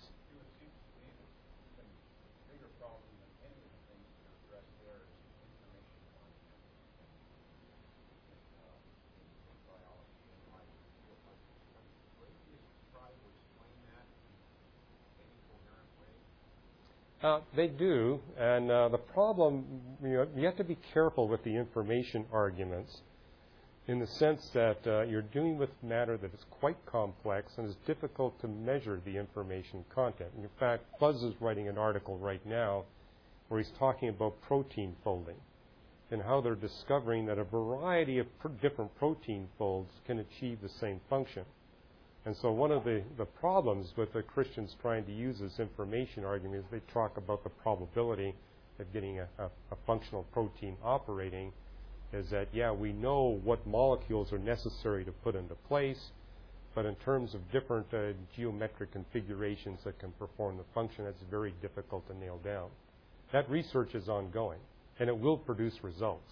They do, and the problem, you have to be careful with the information arguments in the sense that you're dealing with matter that is quite complex and is difficult to measure the information content. In fact, Fuzz is writing an article right now where he's talking about protein folding and how they're discovering that a variety of different protein folds can achieve the same function. And so one of the problems with the Christians trying to use this information argument is they talk about the probability of getting a functional protein operating is that, yeah, we know what molecules are necessary to put into place, but in terms of different geometric configurations that can perform the function, that's very difficult to nail down. That research is ongoing, and it will produce results.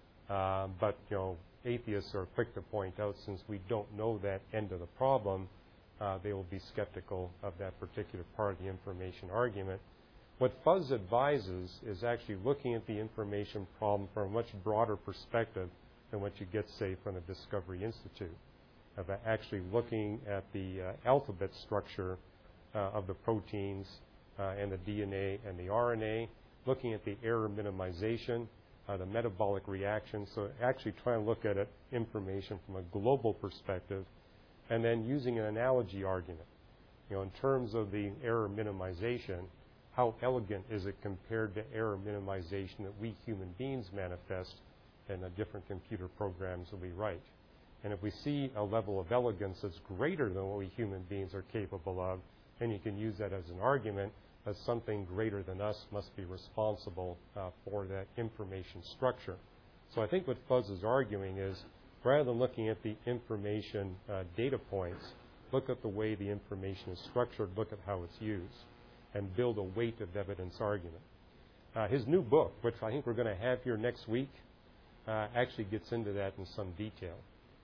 But, atheists are quick to point out, since we don't know that end of the problem, they will be skeptical of that particular part of the information argument. What Fuzz advises is actually looking at the information problem from a much broader perspective than what you get, say, from the Discovery Institute, of actually looking at the alphabet structure of the proteins and the DNA and the RNA, looking at the error minimization, the metabolic reaction, so actually trying to look at information from a global perspective, and then using an analogy argument. In terms of the error minimization, how elegant is it compared to error minimization that we human beings manifest in the different computer programs that we write? And if we see a level of elegance that's greater than what we human beings are capable of, then you can use that as an argument that something greater than us must be responsible for that information structure. So I think what Fuzz is arguing is, rather than looking at the information data points, look at the way the information is structured, look at how it's used, and build a weight of evidence argument. His new book, which I think we're going to have here next week, actually gets into that in some detail.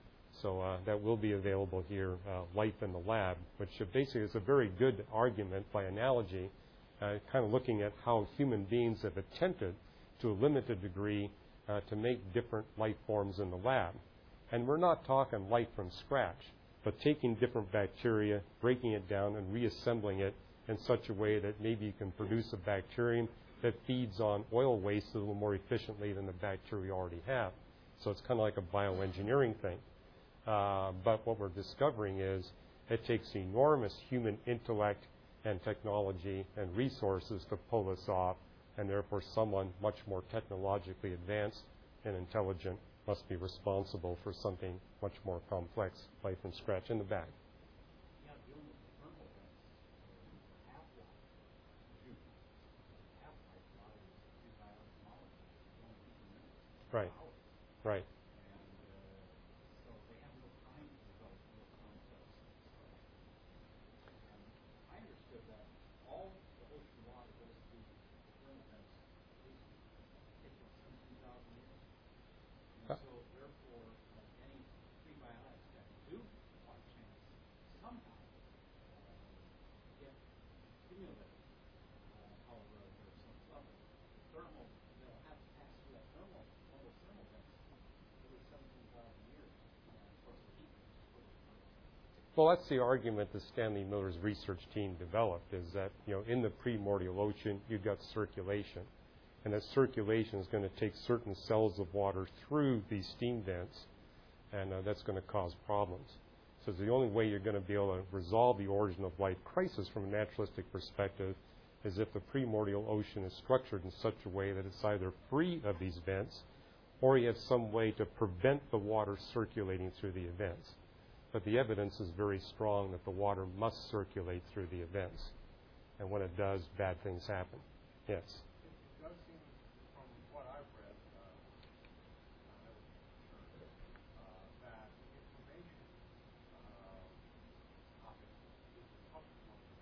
So that will be available here, Life in the Lab, which basically is a very good argument by analogy kind of looking at how human beings have attempted to a limited degree to make different life forms in the lab. And we're not talking life from scratch, but taking different bacteria, breaking it down, and reassembling it in such a way that maybe you can produce a bacterium that feeds on oil waste a little more efficiently than the bacteria we already have. So it's kind of like a bioengineering thing. But what we're discovering is it takes enormous human intellect and technology and resources to pull this off, and therefore someone much more technologically advanced and intelligent must be responsible for something much more complex, life from scratch in the back. Right, right. So they have no time to develop real complex stuff. I understood that all the ocean water goes through thermal vents takes about 17,000 years. And so therefore, any prebiotics that do by chance somehow get stimulated, however, there's some level, they'll have to pass through that thermal vents every 17,000 years. And of course, the heat is Well, that's the argument that Stanley Miller's research team developed, is that, in the primordial ocean, you've got circulation. And that circulation is going to take certain cells of water through these steam vents, and that's going to cause problems. So the only way you're going to be able to resolve the origin of life crisis from a naturalistic perspective is if the primordial ocean is structured in such a way that it's either free of these vents, or you have some way to prevent the water circulating through the events. But the evidence is very strong that the water must circulate through the events. And when it does, bad things happen. Yes? It does seem, from what I've read, that information topic is the toughest one for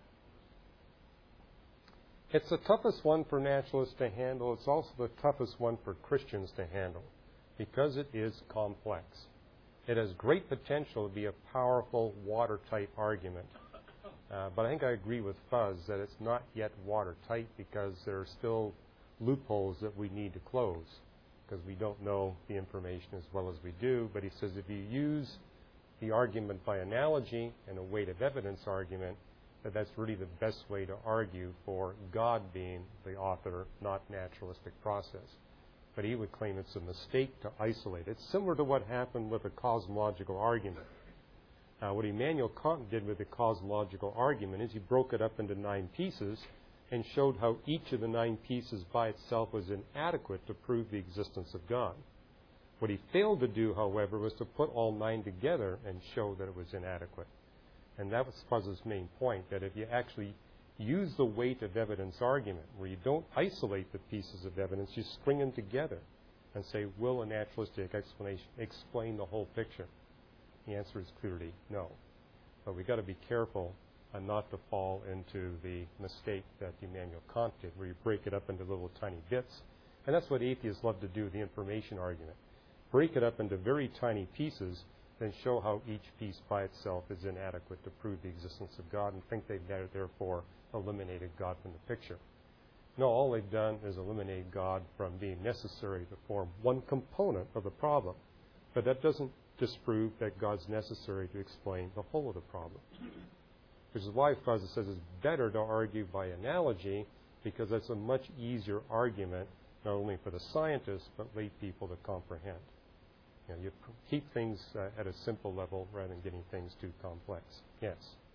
naturalists. It's the toughest one for naturalists to handle. It's also the toughest one for Christians to handle because it is complex. It has great potential to be a powerful watertight argument. But I think I agree with Fuzz that it's not yet watertight because there are still loopholes that we need to close because we don't know the information as well as we do. But he says if you use the argument by analogy and a weight of evidence argument, that's really the best way to argue for God being the author, not naturalistic process. But he would claim it's a mistake to isolate. It's similar to what happened with a cosmological argument. What Immanuel Kant did with the cosmological argument is he broke it up into 9 pieces and showed how each of the 9 pieces by itself was inadequate to prove the existence of God. What he failed to do, however, was to put all 9 together and show that it was inadequate. And that was Fuzz's main point, that if you actually use the weight of evidence argument, where you don't isolate the pieces of evidence, you string them together and say, will a naturalistic explanation explain the whole picture? The answer is clearly no. But we've got to be careful not to fall into the mistake that Immanuel Kant did, where you break it up into little tiny bits. And that's what atheists love to do, the information argument. Break it up into very tiny pieces, then show how each piece by itself is inadequate to prove the existence of God and think they've therefore eliminated God from the picture. No, all they've done is eliminate God from being necessary to form one component of the problem. But that doesn't disprove that God's necessary to explain the whole of the problem. Which is why Fuzz says it's better to argue by analogy, because that's a much easier argument, not only for the scientists, but lay people to comprehend. You keep things at a simple level rather than getting things too complex. Yes?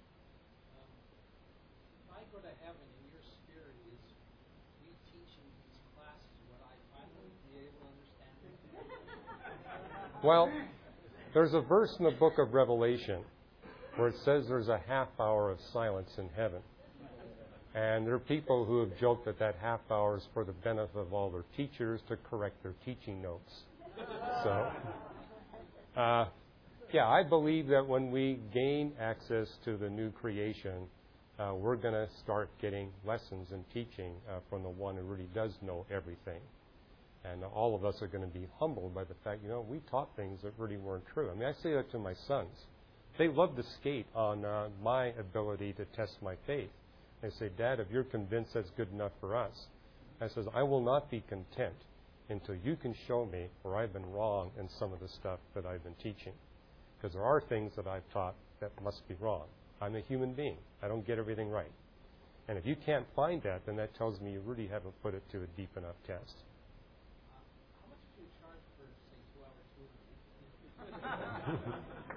If I go to heaven and your spirit is reteaching these classes, would I finally be able to understand it? Well, there's a verse in the book of Revelation where it says there's a half hour of silence in heaven. And there are people who have joked that that half hour is for the benefit of all their teachers to correct their teaching notes. So, I believe that when we gain access to the new creation, we're going to start getting lessons and teaching from the one who really does know everything. And all of us are going to be humbled by the fact, we taught things that really weren't true. I mean, I say that to my sons. They love to skate on my ability to test my faith. They say, Dad, if you're convinced that's good enough for us, I says, I will not be content until you can show me where I've been wrong in some of the stuff that I've been teaching. Because there are things that I've taught that must be wrong. I'm a human being. I don't get everything right. And if you can't find that, then that tells me you really haven't put it to a deep enough test. How much do you charge for, say, 2 hours?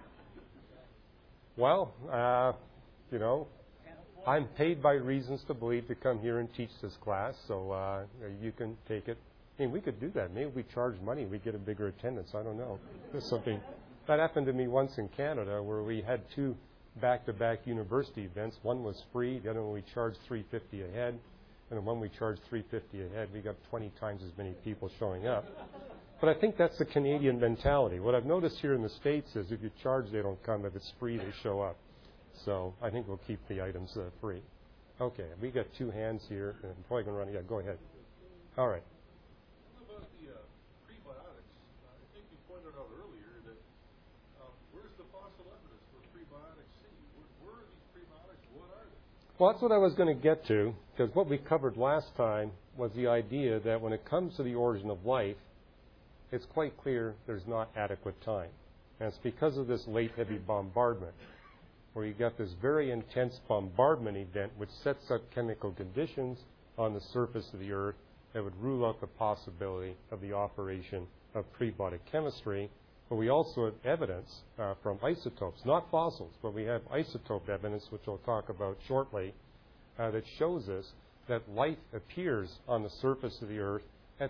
Well, you know, I'm paid by Reasons to Believe to come here and teach this class, so you can take it. I mean, we could do that. Maybe we charge money, we get a bigger attendance. I don't know. There's something that happened to me once in Canada, where we had 2 back-to-back university events. One was free, the other one we charged $3.50 a head, and the one we charged $3.50 a head, we got 20 times as many people showing up. But I think that's the Canadian mentality. What I've noticed here in the States is if you charge, they don't come. If it's free, they show up. So I think we'll keep the items free. Okay, we got 2 hands here, and I'm probably going to run. Yeah, go ahead. All right. What about the prebiotics? I think you pointed out earlier that where's the fossil evidence for prebiotic C? Where are these prebiotics? What are they? Well, that's what I was going to get to, because what we covered last time was the idea that when it comes to the origin of life, it's quite clear there's not adequate time. And it's because of this late heavy bombardment, where you got this very intense bombardment event which sets up chemical conditions on the surface of the Earth that would rule out the possibility of the operation of prebiotic chemistry. But we also have evidence from isotopes, not fossils, but we have isotope evidence, which we'll talk about shortly, that shows us that life appears on the surface of the Earth at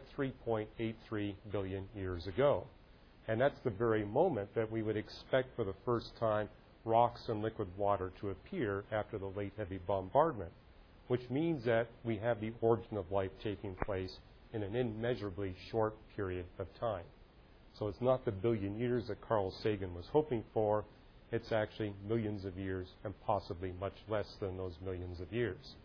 3.83 billion years ago. And that's the very moment that we would expect for the first time rocks and liquid water to appear after the late heavy bombardment, which means that we have the origin of life taking place in an immeasurably short period of time. So it's not the billion years that Carl Sagan was hoping for. It's actually millions of years and possibly much less than those millions of years.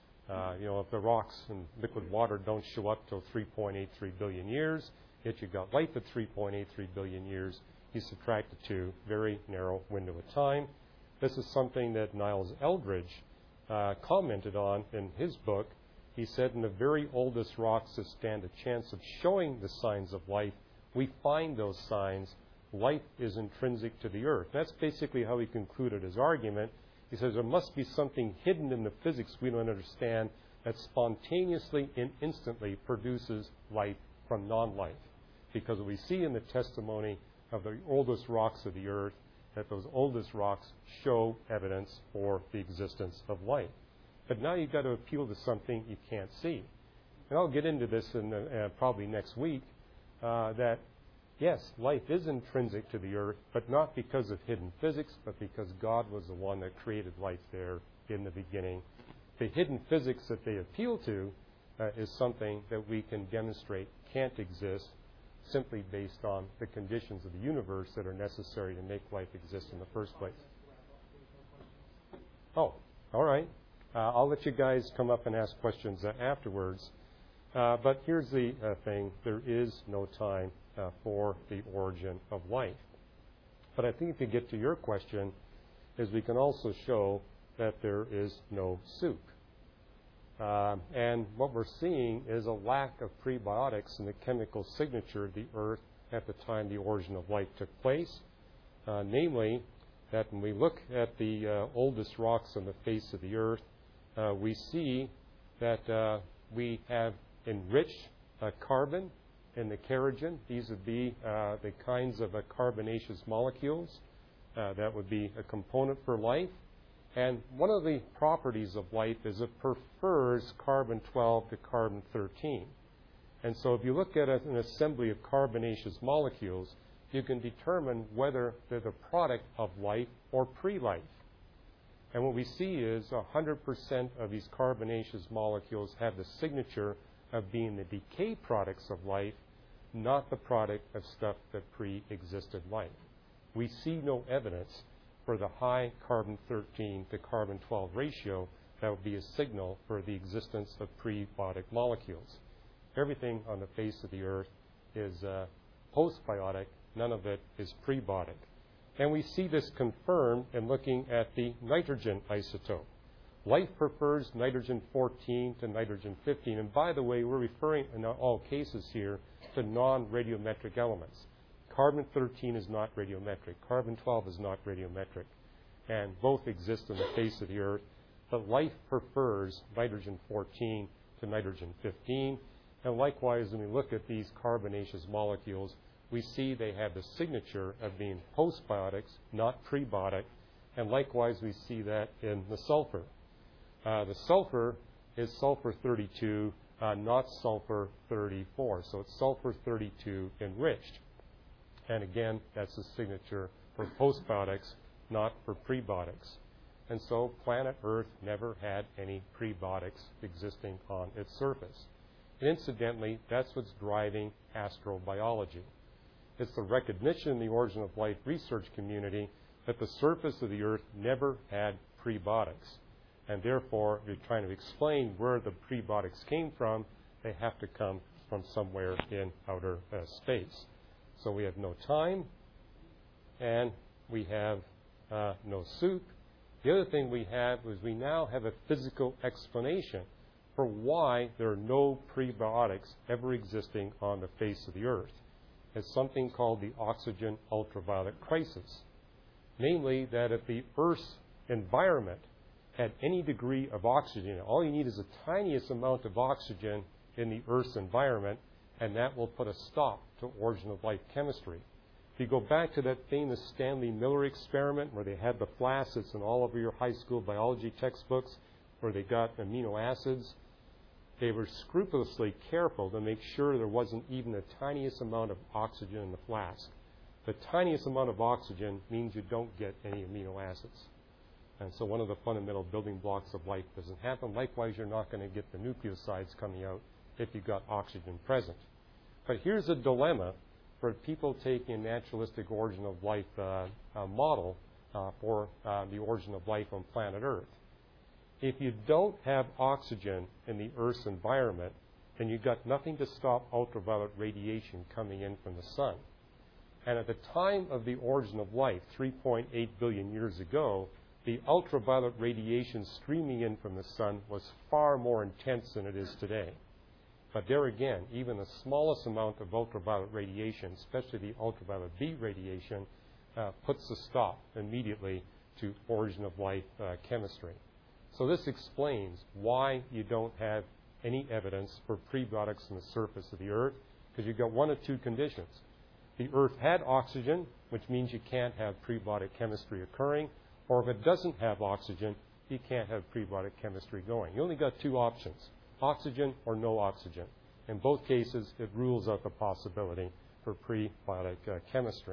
If the rocks and liquid water don't show up till 3.83 billion years, yet you've got life at 3.83 billion years, you subtract the 2, very narrow window of time. This is something that Niles Eldredge commented on in his book. He said, in the very oldest rocks that stand a chance of showing the signs of life, we find those signs. Life is intrinsic to the Earth. That's basically how he concluded his argument. He says there must be something hidden in the physics we don't understand that spontaneously and instantly produces life from non-life. Because we see in the testimony of the oldest rocks of the Earth that those oldest rocks show evidence for the existence of life. But now you've got to appeal to something you can't see. And I'll get into this in probably next week, that yes, life is intrinsic to the Earth, but not because of hidden physics, but because God was the one that created life there in the beginning. The hidden physics that they appeal to is something that we can demonstrate can't exist simply based on the conditions of the universe that are necessary to make life exist in the first place. Oh, all right. I'll let you guys come up and ask questions afterwards. But here's the thing. There is no time for the origin of life. But I think to get to your question is we can also show that there is no soup. And what we're seeing is a lack of prebiotics in the chemical signature of the Earth at the time the origin of life took place. Namely, that when we look at the oldest rocks on the face of the Earth, we see that we have enriched carbon in the kerogen. These would be the kinds of carbonaceous molecules that would be a component for life. And one of the properties of life is it prefers carbon-12 to carbon-13. And so if you look at an assembly of carbonaceous molecules, you can determine whether they're the product of life or pre-life. And what we see is 100% of these carbonaceous molecules have the signature of being the decay products of life, not the product of stuff that pre-existed life. We see no evidence for the high carbon-13 to carbon-12 ratio that would be a signal for the existence of prebiotic molecules. Everything on the face of the Earth is postbiotic. None of it is prebiotic. And we see this confirmed in looking at the nitrogen isotope. Life prefers nitrogen-14 to nitrogen-15. And by the way, we're referring in all cases here to non-radiometric elements. Carbon-13 is not radiometric. Carbon-12 is not radiometric. And both exist on the face of the Earth. But life prefers nitrogen-14 to nitrogen-15. And likewise, when we look at these carbonaceous molecules, we see they have the signature of being postbiotics, not prebiotic. And likewise, we see that in the sulfur. The sulfur is sulfur-32, not sulfur-34. So it's sulfur-32 enriched. And again, that's the signature for postbiotics, not for prebiotics. And so planet Earth never had any prebiotics existing on its surface. And incidentally, that's what's driving astrobiology. It's the recognition in the origin of life research community that the surface of the Earth never had prebiotics. And therefore, if you're trying to explain where the prebiotics came from, they have to come from somewhere in outer space. So we have no time, and we have no soup. The other thing we have is we now have a physical explanation for why there are no prebiotics ever existing on the face of the Earth. It's something called the oxygen ultraviolet crisis. Namely, that if the Earth's environment had any degree of oxygen, all you need is the tiniest amount of oxygen in the Earth's environment, and that will put a stop to origin of life chemistry. If you go back to that famous Stanley Miller experiment where they had the flasks in all over your high school biology textbooks where they got amino acids, they were scrupulously careful to make sure there wasn't even the tiniest amount of oxygen in the flask. The tiniest amount of oxygen means you don't get any amino acids. And so one of the fundamental building blocks of life doesn't happen. Likewise, you're not going to get the nucleosides coming out if you've got oxygen present. But here's a dilemma for people taking a naturalistic origin of life model for the origin of life on planet Earth. If you don't have oxygen in the Earth's environment, then you've got nothing to stop ultraviolet radiation coming in from the sun. And at the time of the origin of life, 3.8 billion years ago, the ultraviolet radiation streaming in from the sun was far more intense than it is today. But there again, even the smallest amount of ultraviolet radiation, especially the ultraviolet B radiation, puts a stop immediately to origin of life chemistry. So this explains why you don't have any evidence for prebiotics on the surface of the Earth, because you've got one of two conditions. The Earth had oxygen, which means you can't have prebiotic chemistry occurring, or if it doesn't have oxygen, you can't have prebiotic chemistry going. You only got two options, oxygen or no oxygen. In both cases, it rules out the possibility for prebiotic chemistry.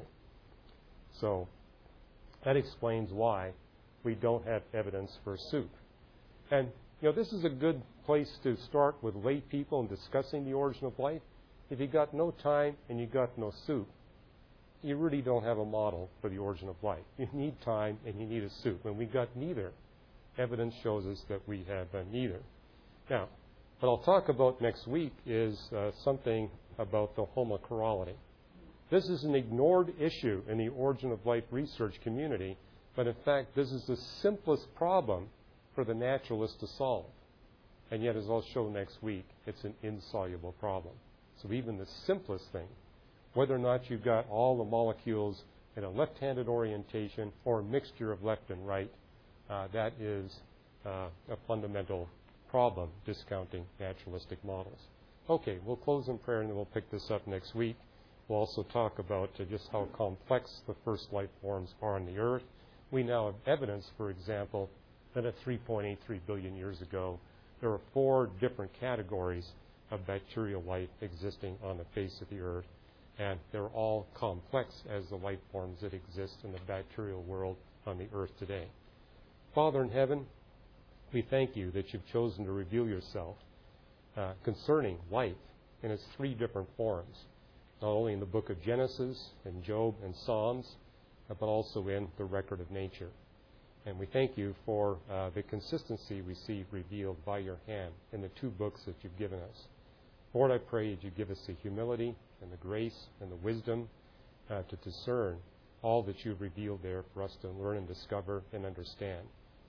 So that explains why we don't have evidence for soup. And, this is a good place to start with lay people in discussing the origin of life. If you got no time and you got no soup, you really don't have a model for the origin of life. You need time and you need a soup. And we got neither. Evidence shows us that we have neither. Now, what I'll talk about next week is something about the homochirality. This is an ignored issue in the origin of life research community, but in fact, this is the simplest problem for the naturalist to solve. And yet, as I'll show next week, it's an insoluble problem. So even the simplest thing, whether or not you've got all the molecules in a left-handed orientation or a mixture of left and right, that is a fundamental problem, discounting naturalistic models. Okay, we'll close in prayer and then we'll pick this up next week. We'll also talk about just how complex the first life forms are on the Earth. We now have evidence, for example, that at 3.83 billion years ago, there are 4 different categories of bacterial life existing on the face of the Earth, and they're all complex as the life forms that exist in the bacterial world on the Earth today. Father in heaven, we thank you that you've chosen to reveal yourself concerning life in its 3 different forms, not only in the book of Genesis and Job and Psalms, but also in the record of nature. And we thank you for the consistency we see revealed by your hand in the 2 books that you've given us. Lord, I pray that you give us the humility and the grace and the wisdom to discern all that you've revealed there for us to learn and discover and understand.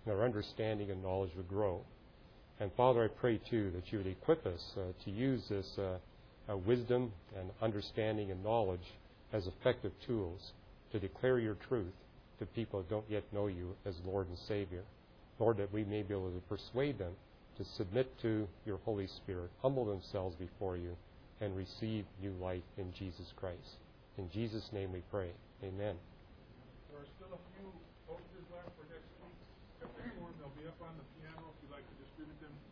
and our understanding and knowledge would grow. And Father, I pray too that you would equip us to use this wisdom and understanding and knowledge as effective tools to declare your truth to people who don't yet know you as Lord and Savior. Lord, that we may be able to persuade them to submit to your Holy Spirit, humble themselves before you, and receive new life in Jesus Christ. In Jesus' name we pray. Amen. There are still a few posters left for next week. They'll be up on the piano if you'd like to distribute them